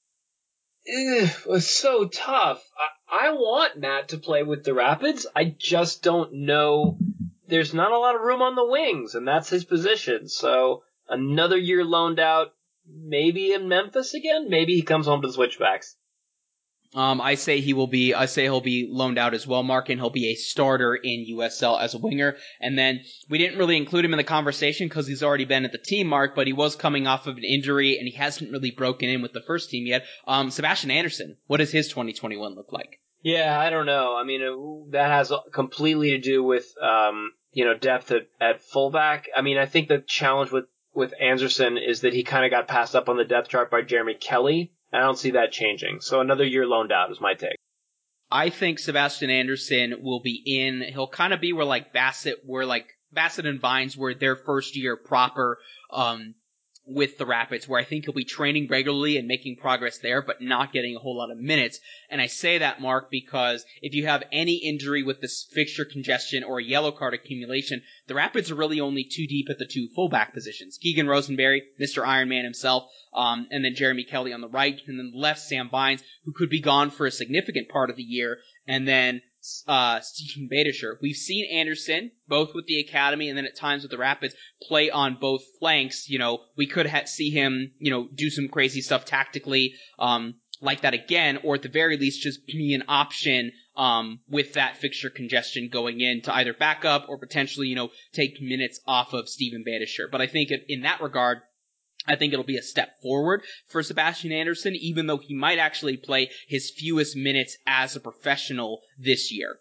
It was so tough. I, I want Matt to play with the Rapids. I just don't know. There's not a lot of room on the wings, and that's his position. So another year loaned out, maybe in Memphis again. Maybe he comes home to the Switchbacks. Um, I say he will be, I say he'll be loaned out as well, Mark, and he'll be a starter in U S L as a winger. And then we didn't really include him in the conversation because he's already been at the team, Mark, but he was coming off of an injury and he hasn't really broken in with the first team yet. Um, Sebastian Anderson, what does his twenty twenty-one look like? Yeah, I don't know. I mean, it, that has completely to do with, um, you know, depth at, at fullback. I mean, I think the challenge with, with Anderson is that he kind of got passed up on the depth chart by Jeremy Kelly. I don't see that changing. So another year loaned out is my take. I think Sebastian Anderson will be in. He'll kind of be where like Bassett were like Bassett and Vines were their first year proper um with the Rapids, where I think he'll be training regularly and making progress there, but not getting a whole lot of minutes. And I say that, Mark, because if you have any injury with this fixture congestion or a yellow card accumulation, the Rapids are really only too deep at the two fullback positions. Keegan Rosenberry, Mister Ironman himself, um, and then Jeremy Kelly on the right, and then left Sam Vines, who could be gone for a significant part of the year, and then uh Stephen Badisher. We've seen Anderson, both with the academy and then at times with the Rapids, play on both flanks. You know, we could ha- see him, you know, do some crazy stuff tactically, um, like that again, or at the very least just be an option, um, with that fixture congestion going in to either back up or potentially, you know, take minutes off of Stephen Badisher. But I think in that regard, I think it'll be a step forward for Sebastian Anderson, even though he might actually play his fewest minutes as a professional this year.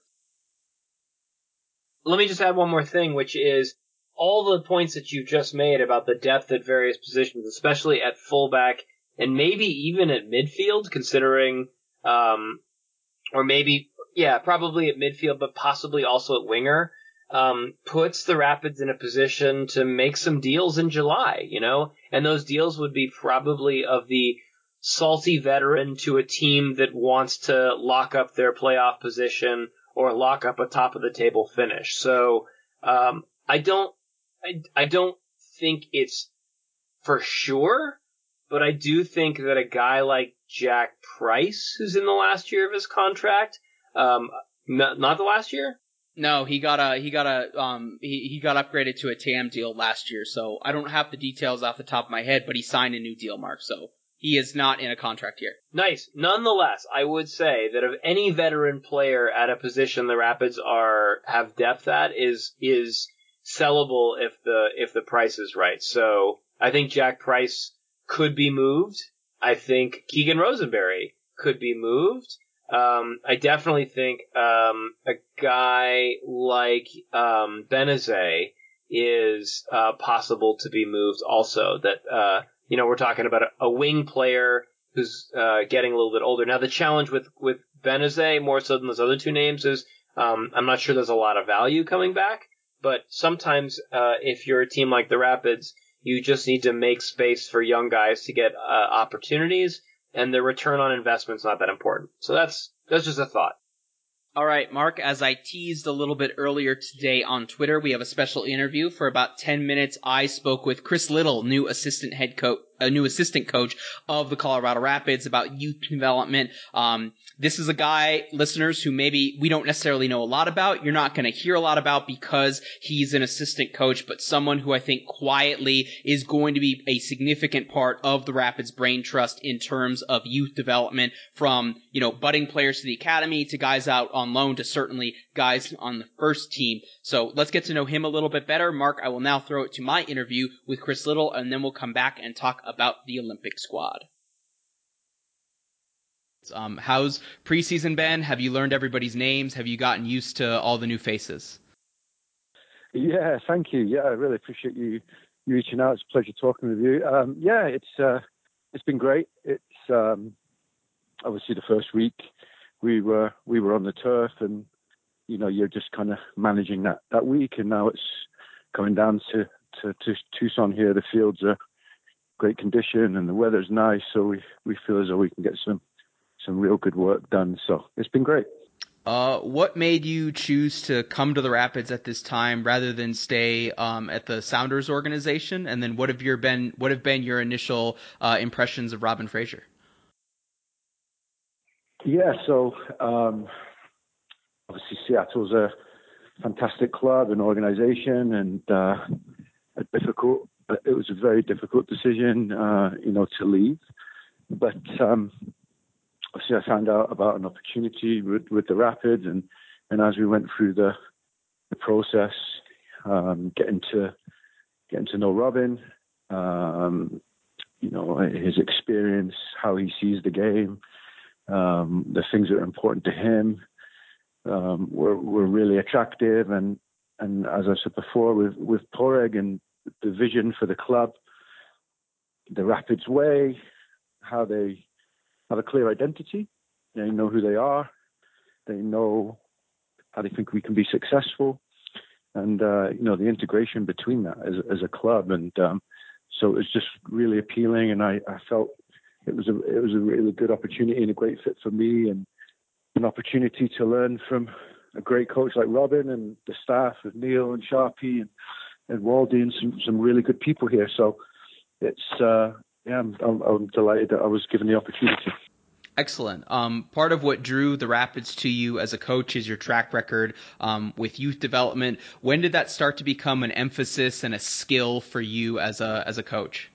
Let me just add one more thing, which is all the points that you've just made about the depth at various positions, especially at fullback and maybe even at midfield, considering, um, or maybe, yeah, probably at midfield, but possibly also at winger. Um, puts the Rapids in a position to make some deals in July, you know, and those deals would be probably of the salty veteran to a team that wants to lock up their playoff position or lock up a top of the table finish. So um, I don't, I, I don't think it's for sure, but I do think that a guy like Jack Price, who's in the last year of his contract, um, not, not the last year. No, he got a he got a um he, he got upgraded to a T A M deal last year, so I don't have the details off the top of my head, but he signed a new deal, Mark, so he is not in a contract year. Nice. Nonetheless, I would say that of any veteran player at a position the Rapids are have depth at is is sellable if the if the price is right. So I think Jack Price could be moved. I think Keegan Rosenberry could be moved. Um, I definitely think um, a guy like um, Benezet is uh, possible to be moved also. That, uh, you know, we're talking about a, a wing player who's uh, getting a little bit older. Now, the challenge with, with Benezet, more so than those other two names, is um, I'm not sure there's a lot of value coming back. But sometimes uh, if you're a team like the Rapids, you just need to make space for young guys to get uh, opportunities. And the return on investment's not that important. So that's that's just a thought. All right, Mark, as I teased a little bit earlier today on Twitter, we have a special interview. For about ten minutes, I spoke with Chris Little, new assistant head coach, a new assistant coach of the Colorado Rapids, about youth development. Um, this is a guy, listeners, who maybe we don't necessarily know a lot about. You're not going to hear a lot about because he's an assistant coach, but someone who I think quietly is going to be a significant part of the Rapids brain trust in terms of youth development, from, you know, budding players to the academy to guys out on loan to certainly guys on the first team. So let's get to know him a little bit better. Mark, I will now throw it to my interview with Chris Little, and then we'll come back and talk about the Olympic squad. Um, how's preseason been? Have you learned everybody's names? Have you gotten used to all the new faces? Yeah, thank you. Yeah, I really appreciate you, you reaching out. It's a pleasure talking with you. Um, yeah, it's uh, it's been great. It's um, obviously the first week we were we were on the turf, and you know you're just kind of managing that, that week, and now it's coming down to, to, to Tucson here. The fields are great condition and the weather's nice, so we, we feel as though we can get some some real good work done. So it's been great. Uh, what made you choose to come to the Rapids at this time rather than stay um, at the Sounders organization? And then what have your been what have been your initial uh, impressions of Robin Fraser? Yeah, so um, obviously Seattle's a fantastic club and organization, and uh, a difficult. It was a very difficult decision, uh, you know, to leave. But um, obviously, I found out about an opportunity with, with the Rapids, and, and as we went through the, the process, um, getting to getting to know Robin, um, you know, his experience, how he sees the game, um, the things that are important to him, um, were were really attractive. And and as I said before, with with Padraig and the vision for the club, the Rapids way, how they have a clear identity. They know who they are. They know how they think we can be successful. And, uh, you know, the integration between that as, as a club. And um, so it was just really appealing. And I, I felt it was a it was a really good opportunity and a great fit for me, and an opportunity to learn from a great coach like Robin and the staff of Neil and Sharpie and, and Waldy and some, some really good people here. So it's, uh, yeah, I'm, I'm, I'm delighted that I was given the opportunity. Excellent. Um, part of what drew the Rapids to you as a coach is your track record um, with youth development. When did that start to become an emphasis and a skill for you as a as a coach?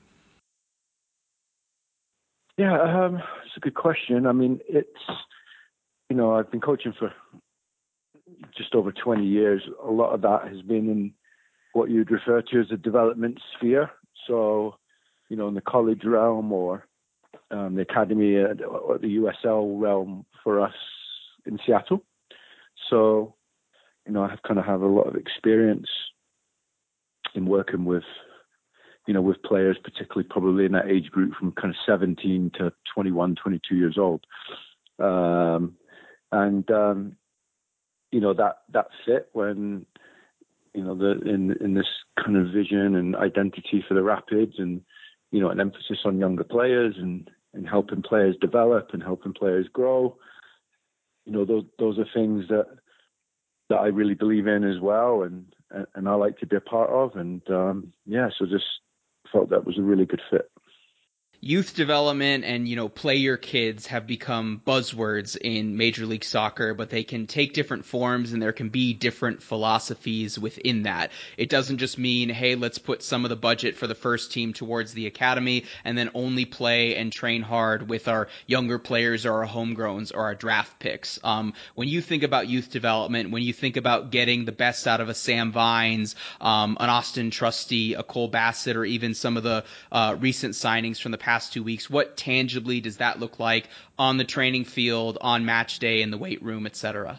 Yeah, um, it's a good question. I mean, it's, you know, I've been coaching for just over twenty years. A lot of that has been in what you'd refer to as a development sphere. So, you know, in the college realm or um, the academy or the U S L realm for us in Seattle. So, you know, I have kind of have a lot of experience in working with, you know, with players, particularly probably in that age group from kind of seventeen to twenty-one, twenty-two years old. Um, and, um, you know, that, that fit when, you know, the, in, in this kind of vision and identity for the Rapids, and, you know, an emphasis on younger players and, and helping players develop and helping players grow. You know, those those are things that that I really believe in as well, and and I like to be a part of. And um, yeah, so just felt that was a really good fit. Youth development and, you know, play your kids have become buzzwords in Major League Soccer, but they can take different forms and there can be different philosophies within that. It doesn't just mean, hey, let's put some of the budget for the first team towards the academy and then only play and train hard with our younger players or our homegrowns or our draft picks. Um, when you think about youth development, when you think about getting the best out of a Sam Vines, um, an Austin Trusty, a Cole Bassett, or even some of the uh, recent signings from the past two weeks, what tangibly does that look like on the training field, on match day, in the weight room, et cetera?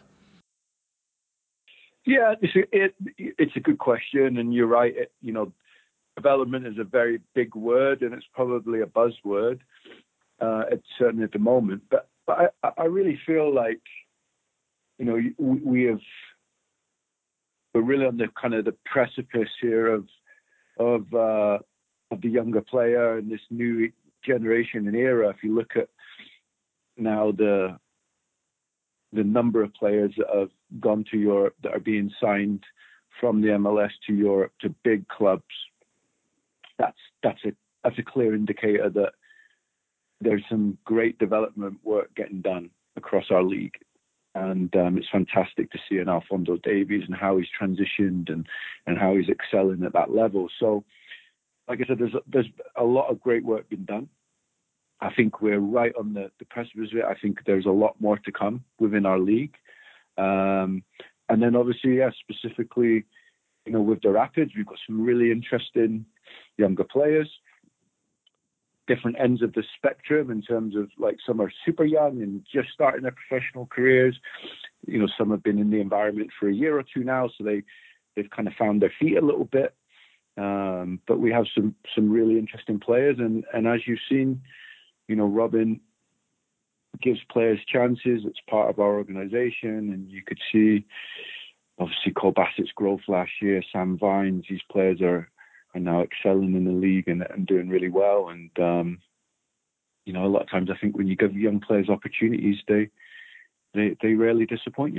Yeah, it's a, it, it's a good question, and you're right. It, you know, development is a very big word, and it's probably a buzzword, uh, it's certainly at the moment. But but I, I really feel like, you know, we, we have we're really on the kind of the precipice here of of uh, of the younger player and this new generation and era. If you look at now the the number of players that have gone to Europe, that are being signed from the M L S to Europe to big clubs, that's that's a that's a clear indicator that there's some great development work getting done across our league. And um, it's fantastic to see an Alphonso Davies and how he's transitioned and, and how he's excelling at that level. So, like I said, there's there's a lot of great work being done. I think we're right on the, the precipice of it. I think there's a lot more to come within our league. Um, and then obviously, yeah, specifically, you know, with the Rapids, we've got some really interesting younger players, different ends of the spectrum in terms of, like, some are super young and just starting their professional careers. You know, some have been in the environment for a year or two now, so they, they've kind of found their feet a little bit. Um, but we have some some really interesting players, and, and as you've seen, you know, Robin gives players chances. It's part of our organization, and you could see, obviously, Cole Bassett's growth last year, Sam Vines, these players are, are now excelling in the league and, and doing really well. And, um, you know, a lot of times I think when you give young players opportunities, they they, they rarely disappoint you.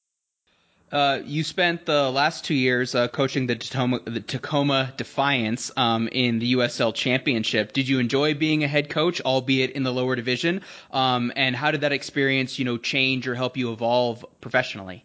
Uh, you spent the last two years uh, coaching the Tacoma, the Tacoma Defiance um, in the U S L Championship. Did you enjoy being a head coach, albeit in the lower division? Um, and how did that experience, you know, change or help you evolve professionally?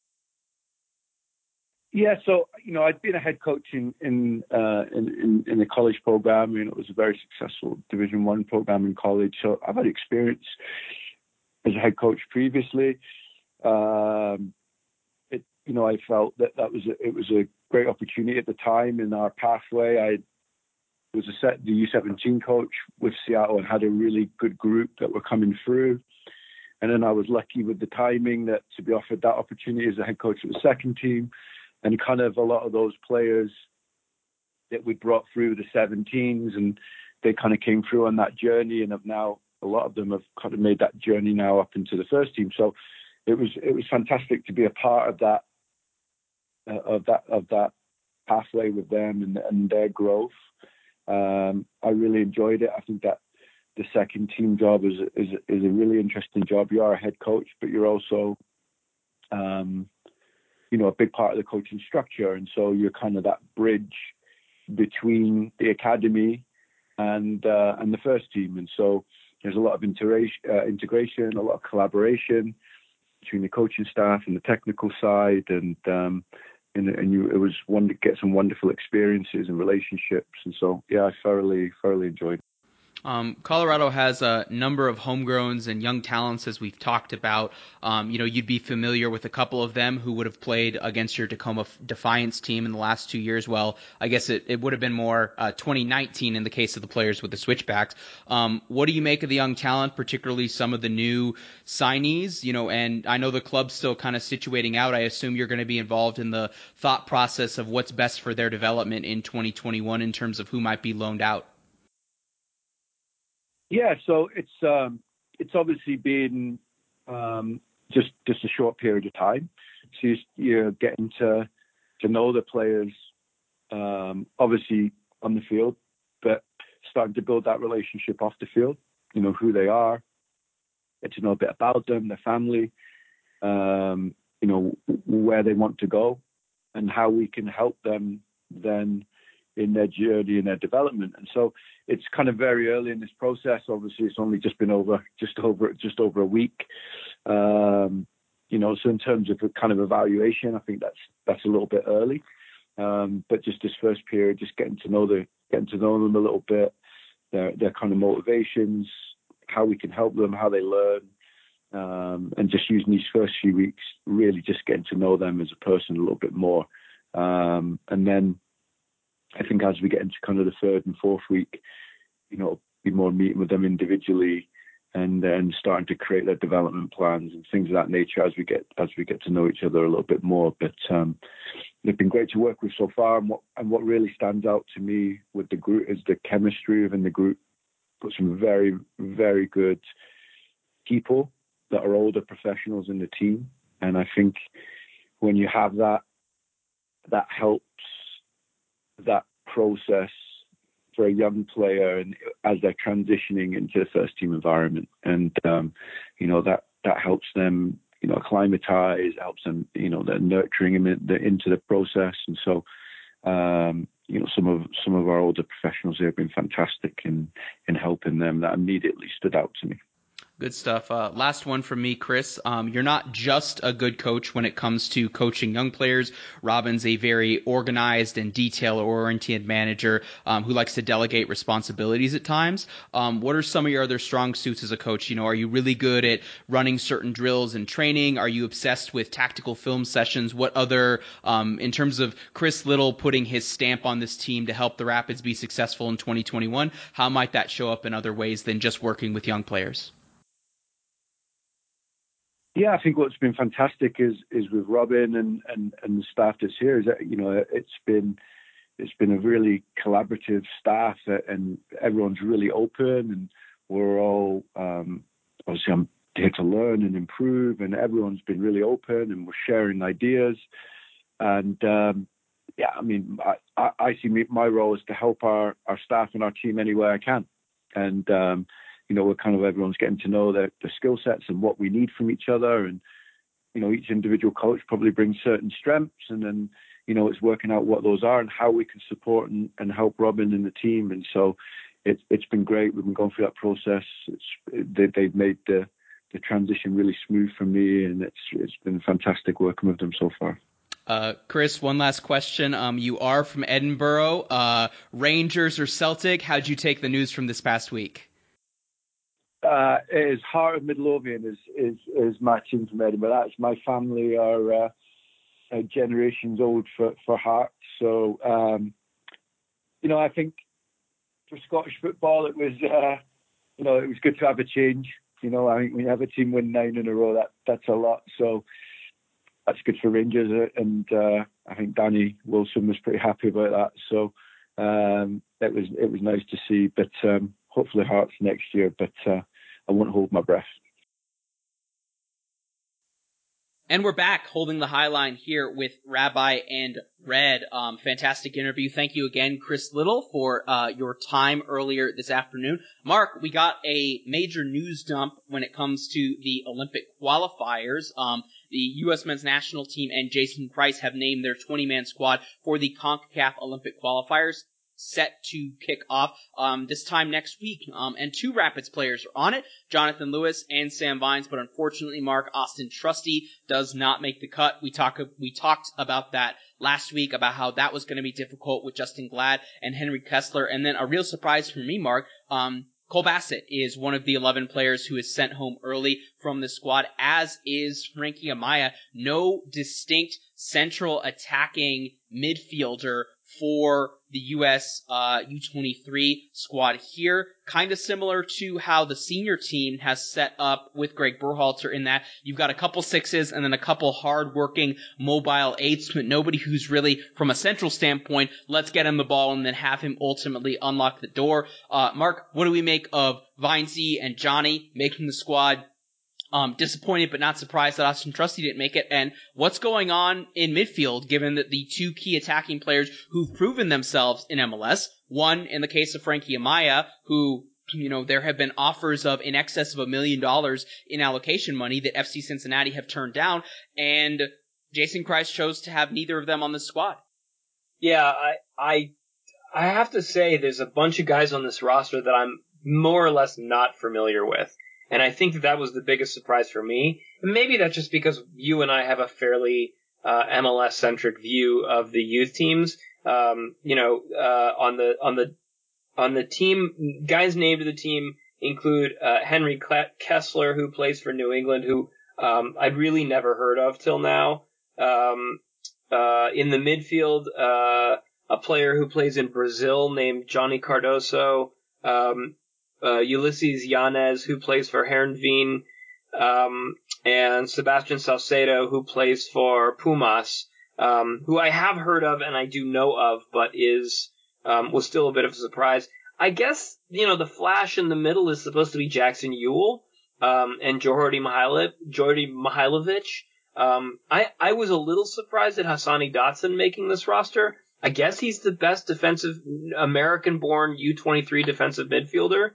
Yeah, so, you know, I'd been a head coach in in, uh, in, in in the college program, and it was a very successful Division One program in college. So I've had experience as a head coach previously. Um, It, you know, I felt that that was a, it was a great opportunity at the time in our pathway. I was a set the U seventeen coach with Seattle and had a really good group that were coming through. And then I was lucky with the timing that to be offered that opportunity as a head coach of the second team, and kind of a lot of those players that we brought through the seventeens, and they kind of came through on that journey, and have now a lot of them have kind of made that journey now up into the first team. So It was it was fantastic to be a part of that uh, of that of that pathway with them and, and their growth. Um, I really enjoyed it. I think that the second team job is is is a really interesting job. You are a head coach, but you're also um, you know, a big part of the coaching structure, and so you're kind of that bridge between the academy and uh, and the first team. And so there's a lot of integration, uh, integration, a lot of collaboration between the coaching staff and the technical side, and um, and, and you, it was one to get some wonderful experiences and relationships, and so yeah, I thoroughly thoroughly enjoyed it. Um, Colorado has a number of homegrowns and young talents, as we've talked about. Um, you know, you'd be familiar with a couple of them who would have played against your Tacoma Defiance team in the last two years. Well, I guess it, it would have been more uh, twenty nineteen in the case of the players with the Switchbacks. Um, what do you make of the young talent, particularly some of the new signees? You know, and I know the club's still kind of situating out. I assume you're going to be involved in the thought process of what's best for their development in twenty twenty-one in terms of who might be loaned out. Yeah, so it's um, it's obviously been um, just just a short period of time. So you're, you're getting to to know the players, um, obviously on the field, but starting to build that relationship off the field. you know, who they are, get to know a bit about them, their family, um, you know, where they want to go, and how we can help them then in their journey and their development. And so it's kind of very early in this process. Obviously, it's only just been over, just over, just over a week. Um, you know, so in terms of a kind of evaluation, I think that's that's a little bit early. Um, but just this first period, just getting to know the, getting to know them a little bit, their their kind of motivations, how we can help them, how they learn, um, and just using these first few weeks, really just getting to know them as a person a little bit more. Um, and then I think as we get into kind of the third and fourth week, you know, be more meeting with them individually, and then starting to create their development plans and things of that nature as we get as we get to know each other a little bit more. But um, they've been great to work with so far, and what and what really stands out to me with the group is the chemistry within the group. Got some very very good people that are older professionals in the team, and I think when you have that, that helps that process for a young player and as they're transitioning into the first team environment. And, um, you know, that, that helps them, you know, acclimatize, helps them, you know, they're nurturing them in the, into the process. And so, um, you know, some of, some of our older professionals here have been fantastic in, in helping them. That immediately stood out to me. Good stuff. Uh, last one from me, Chris. Um, you're not just a good coach when it comes to coaching young players. Robin's a very organized and detail-oriented manager um, who likes to delegate responsibilities at times. Um, what are some of your other strong suits as a coach? You know, are you really good at running certain drills and training? Are you obsessed with tactical film sessions? What other, um, in terms of Chris Little putting his stamp on this team to help the Rapids be successful in twenty twenty-one, how might that show up in other ways than just working with young players? Yeah, I think what's been fantastic is is with Robin and, and, and the staff that's here is that, you know, it's been it's been a really collaborative staff, and everyone's really open, and we're all um, obviously I'm here to learn and improve, and everyone's been really open, and we're sharing ideas. And um, yeah, I mean, I, I, I see me, my role is to help our, our staff and our team any way I can, and um, you know, we're kind of everyone's getting to know their, their skill sets and what we need from each other. And, you know, each individual coach probably brings certain strengths, and then, you know, it's working out what those are and how we can support and, and help Robin and the team. And so it's, it's been great. We've been going through that process. It's, they, they've made the, the transition really smooth for me, and it's, it's been fantastic working with them so far. Uh, Chris, one last question. Um, you are from Edinburgh, uh, Rangers or Celtic? How'd you take the news from this past week? Uh, it is Heart of Midlothian is, is, is my team from Edinburgh. That's my family are uh, uh, generations old for, for Heart. So, um, you know, I think for Scottish football, it was, uh, you know, it was good to have a change. You know, I think when you have a team win nine in a row, that that's a lot. So that's good for Rangers. And uh, I think Danny Wilson was pretty happy about that. So um, it was it was nice to see. But um, hopefully Hearts next year. But uh, I won't hold my breath. And we're back holding the high line here with Rabbi and Red. Um, fantastic interview. Thank you again, Chris Little, for uh, your time earlier this afternoon. Mark, we got a major news dump when it comes to the Olympic qualifiers. Um, the U S men's national team and Jason Price have named their twenty-man squad for the CONCACAF Olympic qualifiers, set to kick off um, this time next week. Um, and two Rapids players are on it, Jonathan Lewis and Sam Vines, but unfortunately, Mark, Austin Trusty does not make the cut. We talk, we talked about that last week, about how that was going to be difficult with Justin Glad and Henry Kessler. And then a real surprise for me, Mark, um, Cole Bassett is one of the eleven players who is sent home early from the squad, as is Frankie Amaya. No distinct central attacking midfielder for the U S uh, U twenty-three squad here. Kind of similar to how the senior team has set up with Greg Berhalter, in that you've got a couple sixes and then a couple hard-working mobile eights, but nobody who's really, from a central standpoint, let's get him the ball and then have him ultimately unlock the door. Uh, Mark, what do we make of Vinesy and Johnny making the squad? Um, disappointed but not surprised that Austin Trusty didn't make it. And what's going on in midfield, given that the two key attacking players who've proven themselves in M L S, one in the case of Frankie Amaya, who you know, there have been offers of in excess of a million dollars in allocation money that F C Cincinnati have turned down, and Jason Kreis chose to have neither of them on the squad. Yeah, I, I, I have to say there's a bunch of guys on this roster that I'm more or less not familiar with. And I think that that was the biggest surprise for me. And maybe that's just because you and I have a fairly uh, M L S-centric view of the youth teams. Um, you know, uh, on the on the on the team, guys named to the team include uh, Henry Kessler, who plays for New England, who um, I'd really never heard of till now. Um, uh, in the midfield, uh, a player who plays in Brazil named Johnny Cardoso. Um, Uh, Ulysses Yanez, who plays for Heerenveen, um, and Sebastian Salcedo, who plays for Pumas, um, who I have heard of and I do know of, but is um, was still a bit of a surprise. I guess, you know, the flash in the middle is supposed to be Jackson Ewell um, and Jordi Mihailovic. Jordi Mihailovic. Um, I, I was a little surprised at Hassani Dotson making this roster. I guess he's the best defensive American-born U twenty-three defensive midfielder.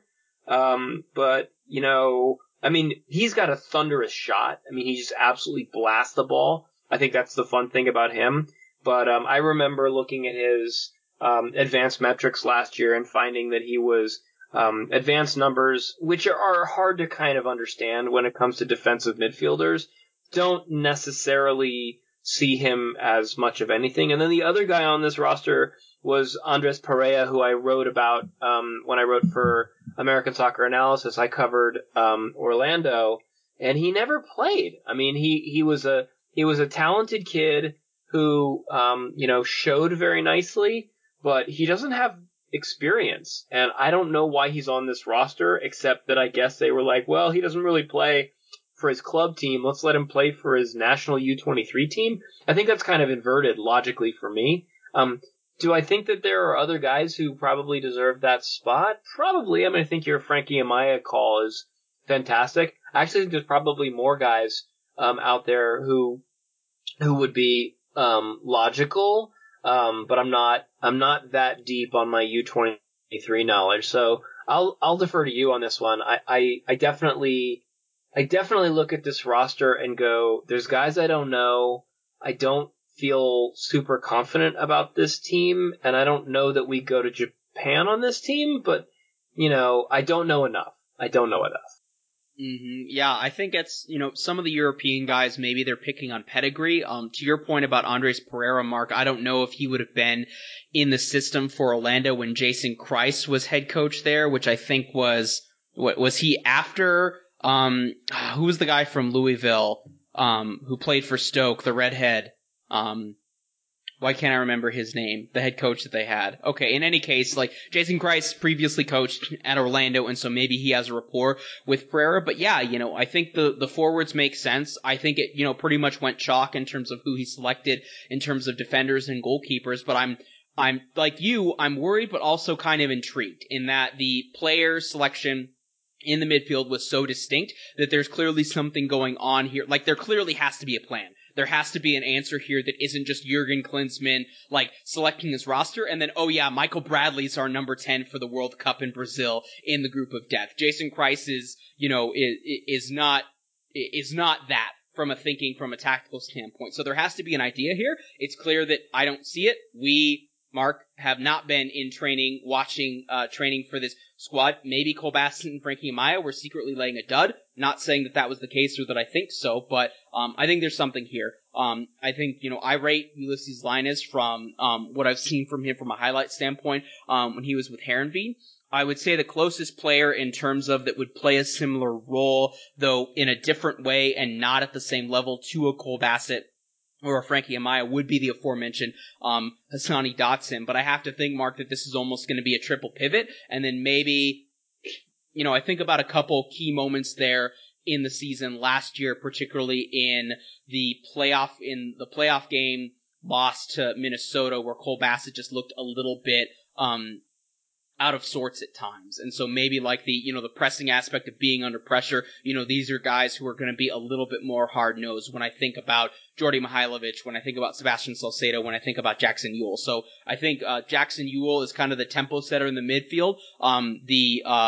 Um, but, you know, I mean, he's got a thunderous shot. I mean, he just absolutely blasts the ball. I think that's the fun thing about him. But, um, I remember looking at his, um, advanced metrics last year and finding that he was, um, advanced numbers, which are hard to kind of understand when it comes to defensive midfielders, don't necessarily see him as much of anything. And then the other guy on this roster was Andres Perea, who I wrote about um, when I wrote for American Soccer Analysis. I covered um, Orlando, and he never played. I mean, he, he was a he was a talented kid who um, you know showed very nicely, but he doesn't have experience, and I don't know why he's on this roster, except that I guess they were like, well, he doesn't really play for his club team. Let's let him play for his national U twenty-three team. I think that's kind of inverted logically for me. Um, Do I think that there are other guys who probably deserve that spot? Probably. I mean, I think your Frankie Amaya call is fantastic. I actually think there's probably more guys um, out there who who would be um, logical, um, but I'm not. I'm not that deep on my U twenty-three knowledge, so I'll I'll defer to you on this one. I I, I definitely I definitely look at this roster and go, there's guys I don't know. I don't feel super confident about this team, and I don't know that we go to Japan on this team, but, you know, I don't know enough. I don't know enough. Mm-hmm. Yeah, I think it's, you know, some of the European guys, maybe they're picking on pedigree. Um, to your point about Andres Pereira, Mark, I don't know if he would have been in the system for Orlando when Jason Kreis was head coach there, which I think was, what, was he after, um, who was the guy from Louisville, um, who played for Stoke, the redhead? Um, why can't I remember his name? The head coach that they had. Okay, in any case, like, Jason Kreis previously coached at Orlando, and so maybe he has a rapport with Pereira. But yeah, you know, I think the, the forwards make sense. I think it, you know, pretty much went chalk in terms of who he selected in terms of defenders and goalkeepers. But I'm, I'm, like you, I'm worried, but also kind of intrigued in that the player selection in the midfield was so distinct that there's clearly something going on here. Like, there clearly has to be a plan. There has to be an answer here that isn't just Jurgen Klinsmann, like, selecting his roster, and then, oh yeah, Michael Bradley's our number ten for the World Cup in Brazil in the group of death. Jason Kreis is, you know, is, is not, is not that from a thinking, from a tactical standpoint. So there has to be an idea here. It's clear that I don't see it. We, Mark, have not been in training, watching, uh, training for this squad. Maybe Cole Bassett and Frankie Amaya were secretly laying a dud. Not saying that that was the case or that I think so, but, um, I think there's something here. Um, I think, you know, I rate Ulysses Linus from, um, what I've seen from him from a highlight standpoint, um, when he was with Heerenveen. I would say the closest player in terms of that would play a similar role, though in a different way and not at the same level to a Cole Bassett or a Frankie Amaya would be the aforementioned um, Hassani Dotson. But I have to think, Mark, that this is almost going to be a triple pivot. And then maybe, you know, I think about a couple key moments there in the season last year, particularly in the playoff, in the playoff game loss to Minnesota, where Cole Bassett just looked a little bit um out of sorts at times. And so maybe like the, you know, the pressing aspect of being under pressure, you know, these are guys who are going to be a little bit more hard-nosed when I think about Jordi Mihailovic, when I think about Sebastian Salcedo, when I think about Jackson Ewell. So I think uh, Jackson Ewell is kind of the tempo setter in the midfield. Um, the uh,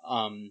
um,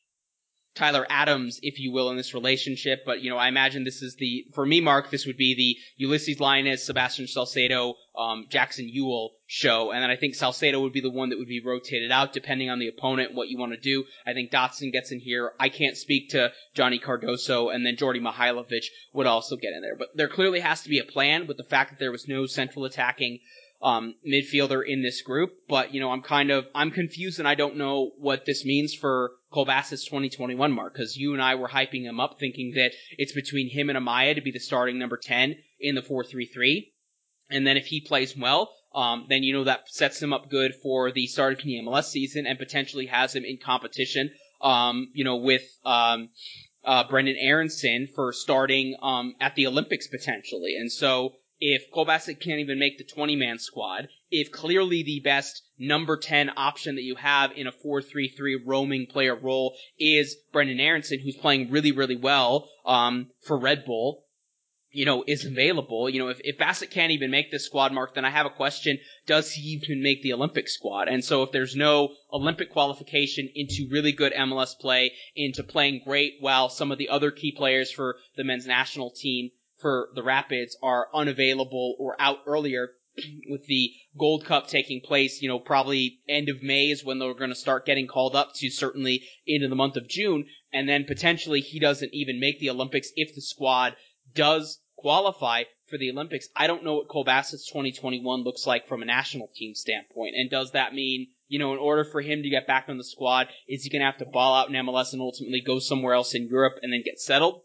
Tyler Adams, if you will, in this relationship. But, you know, I imagine this is the, for me, Mark, this would be the Ulysses Linus, Sebastian Salcedo, um, Jackson Ewell show. And then I think Salcedo would be the one that would be rotated out depending on the opponent, what you want to do. I think Dotson gets in here. I can't speak to Johnny Cardoso, and then Jordy Mihailovic would also get in there. But there clearly has to be a plan with the fact that there was no central attacking um, midfielder in this group. But, you know, I'm kind of, I'm confused and I don't know what this means for Cole Bassett's twenty twenty-one mark, because you and I were hyping him up thinking that it's between him and Amaya to be the starting number ten in the four three three. And then if he plays well, um, then, you know, that sets him up good for the start of the M L S season and potentially has him in competition, um, you know, with, um, uh, Brendan Aronson for starting, um, at the Olympics potentially. And so if Cole Bassett can't even make the twenty-man squad, if clearly the best number ten option that you have in a four three three roaming player role is Brendan Aronson, who's playing really, really well, um, for Red Bull, you know, is available. You know, if, if Bassett can't even make this squad, Mark, then I have a question. Does he even make the Olympic squad? And so if there's no Olympic qualification into really good M L S play, into playing great while some of the other key players for the men's national team for the Rapids are unavailable or out earlier, with the Gold Cup taking place, you know, probably end of May is when they're going to start getting called up to, certainly into the month of June, and then potentially he doesn't even make the Olympics if the squad does qualify for the Olympics. I don't know what Cole Bassett's twenty twenty-one looks like from a national team standpoint, and does that mean, you know, in order for him to get back on the squad, is he going to have to ball out in M L S and ultimately go somewhere else in Europe and then get settled?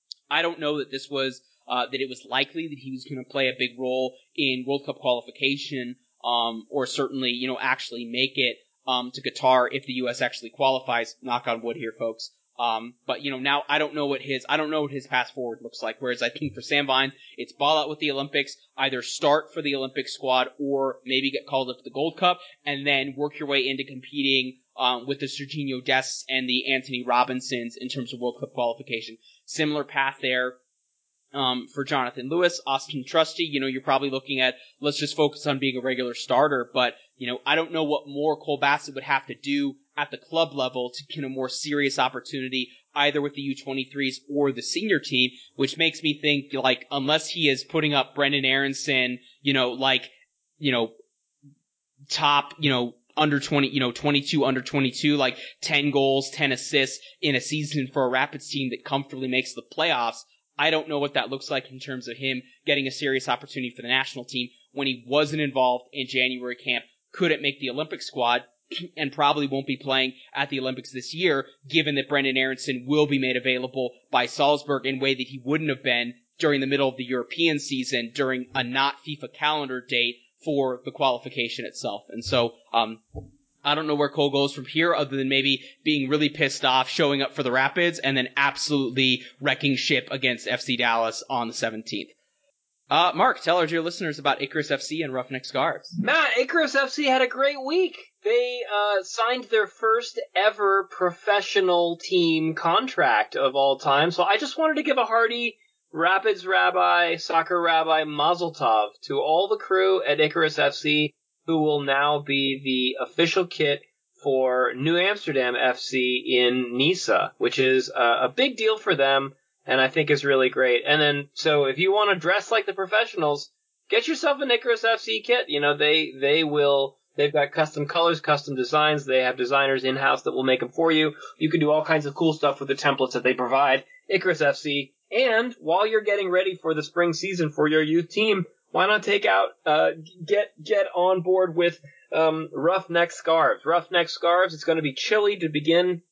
I don't know that this was Uh, that it was likely that he was going to play a big role in World Cup qualification, um, or certainly, you know, actually make it um, to Qatar if the U S actually qualifies. Knock on wood here, folks. Um, but, you know, now I don't know what his I don't know what his path forward looks like. Whereas I think for Sam Vines, it's ball out with the Olympics, either start for the Olympic squad or maybe get called up to the Gold Cup, and then work your way into competing um, with the Serginho Destes and the Anthony Robinsons in terms of World Cup qualification. Similar path there. Um, for Jonathan Lewis, Austin Trusty, you know, you're probably looking at, let's just focus on being a regular starter, but, you know, I don't know what more Cole Bassett would have to do at the club level to get a more serious opportunity, either with the U twenty-threes or the senior team, which makes me think, like, unless he is putting up Brendan Aronson, you know, like, you know, top, you know, under twenty, you know, twenty-two, under twenty-two, like ten goals, ten assists in a season for a Rapids team that comfortably makes the playoffs, I don't know what that looks like in terms of him getting a serious opportunity for the national team when he wasn't involved in January camp, couldn't make the Olympic squad, and probably won't be playing at the Olympics this year, given that Brendan Aronson will be made available by Salzburg in a way that he wouldn't have been during the middle of the European season, during a not FIFA calendar date for the qualification itself. And so, um, I don't know where Cole goes from here other than maybe being really pissed off, showing up for the Rapids, and then absolutely wrecking ship against F C Dallas on the seventeenth. Uh, Mark, tell our dear listeners about Icarus F C and Roughneck Scarves. Matt, Icarus F C had a great week. They uh, signed their first ever professional team contract of all time, so I just wanted to give a hearty Rapids Rabbi, Soccer Rabbi Mazel Tov to all the crew at Icarus F C, who will now be the official kit for New Amsterdam F C in Nisa, which is a, a big deal for them, and I think is really great. And then, so if you want to dress like the professionals, get yourself an Icarus F C kit. You know, they, they will, they've got custom colors, custom designs. They have designers in-house that will make them for you. You can do all kinds of cool stuff with the templates that they provide. Icarus F C. And while you're getting ready for the spring season for your youth team, why not take out, uh, get, get on board with, um, Roughneck Scarves. Roughneck Scarves, it's going to be chilly to begin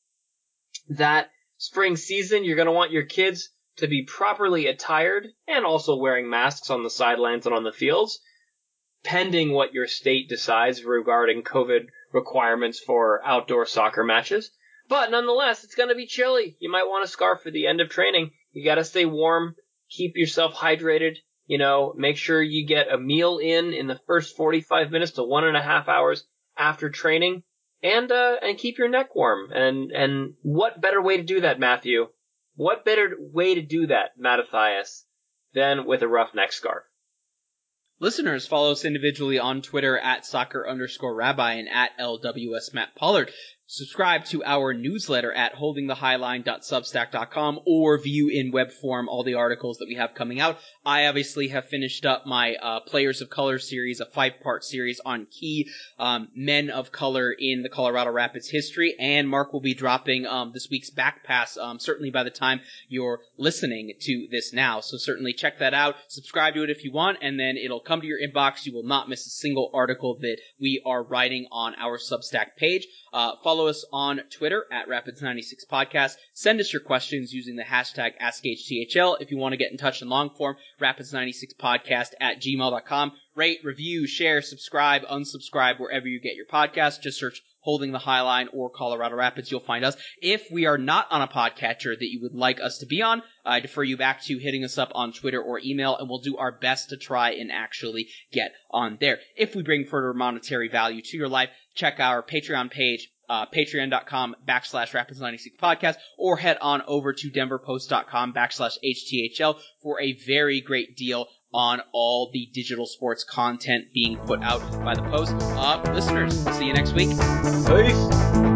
that spring season. You're going to want your kids to be properly attired and also wearing masks on the sidelines and on the fields, pending what your state decides regarding COVID requirements for outdoor soccer matches. But nonetheless, it's going to be chilly. You might want a scarf for the end of training. You got to stay warm, keep yourself hydrated. You know, make sure you get a meal in in the first forty-five minutes to one and a half hours after training, and uh, and keep your neck warm. And and what better way to do that, Matthew? What better way to do that, Mattathias, than with a roughneck scarf? Listeners, follow us individually on Twitter at soccer underscore rabbi and at L W S Matt Pollard Subscribe to our newsletter at holding the highline dot substack dot com or view in web form all the articles that we have coming out. I obviously have finished up my uh, Players of Color series, a five-part series on key um, men of color in the Colorado Rapids history, and Mark will be dropping um, this week's Back Pass, um, certainly by the time you're listening to this now. So certainly check that out, subscribe to it if you want, and then it'll come to your inbox. You will not miss a single article that we are writing on our Substack page. Uh, follow us on Twitter at Rapids ninety-six Podcast. Send us your questions using the hashtag Ask H T H L. If you want to get in touch in long form, Rapids ninety-six Podcast at gmail dot com. Rate, review, share, subscribe, unsubscribe wherever you get your podcast. Just search Holding the Highline or Colorado Rapids. You'll find us. If we are not on a podcatcher that you would like us to be on, I defer you back to hitting us up on Twitter or email, and we'll do our best to try and actually get on there. If we bring further monetary value to your life, check our Patreon page, uh, patreon.com backslash Rapids ninety-six Podcast, or head on over to denverpost.com backslash HTHL for a very great deal on all the digital sports content being put out by the Post. Uh, listeners, we'll see you next week. Peace.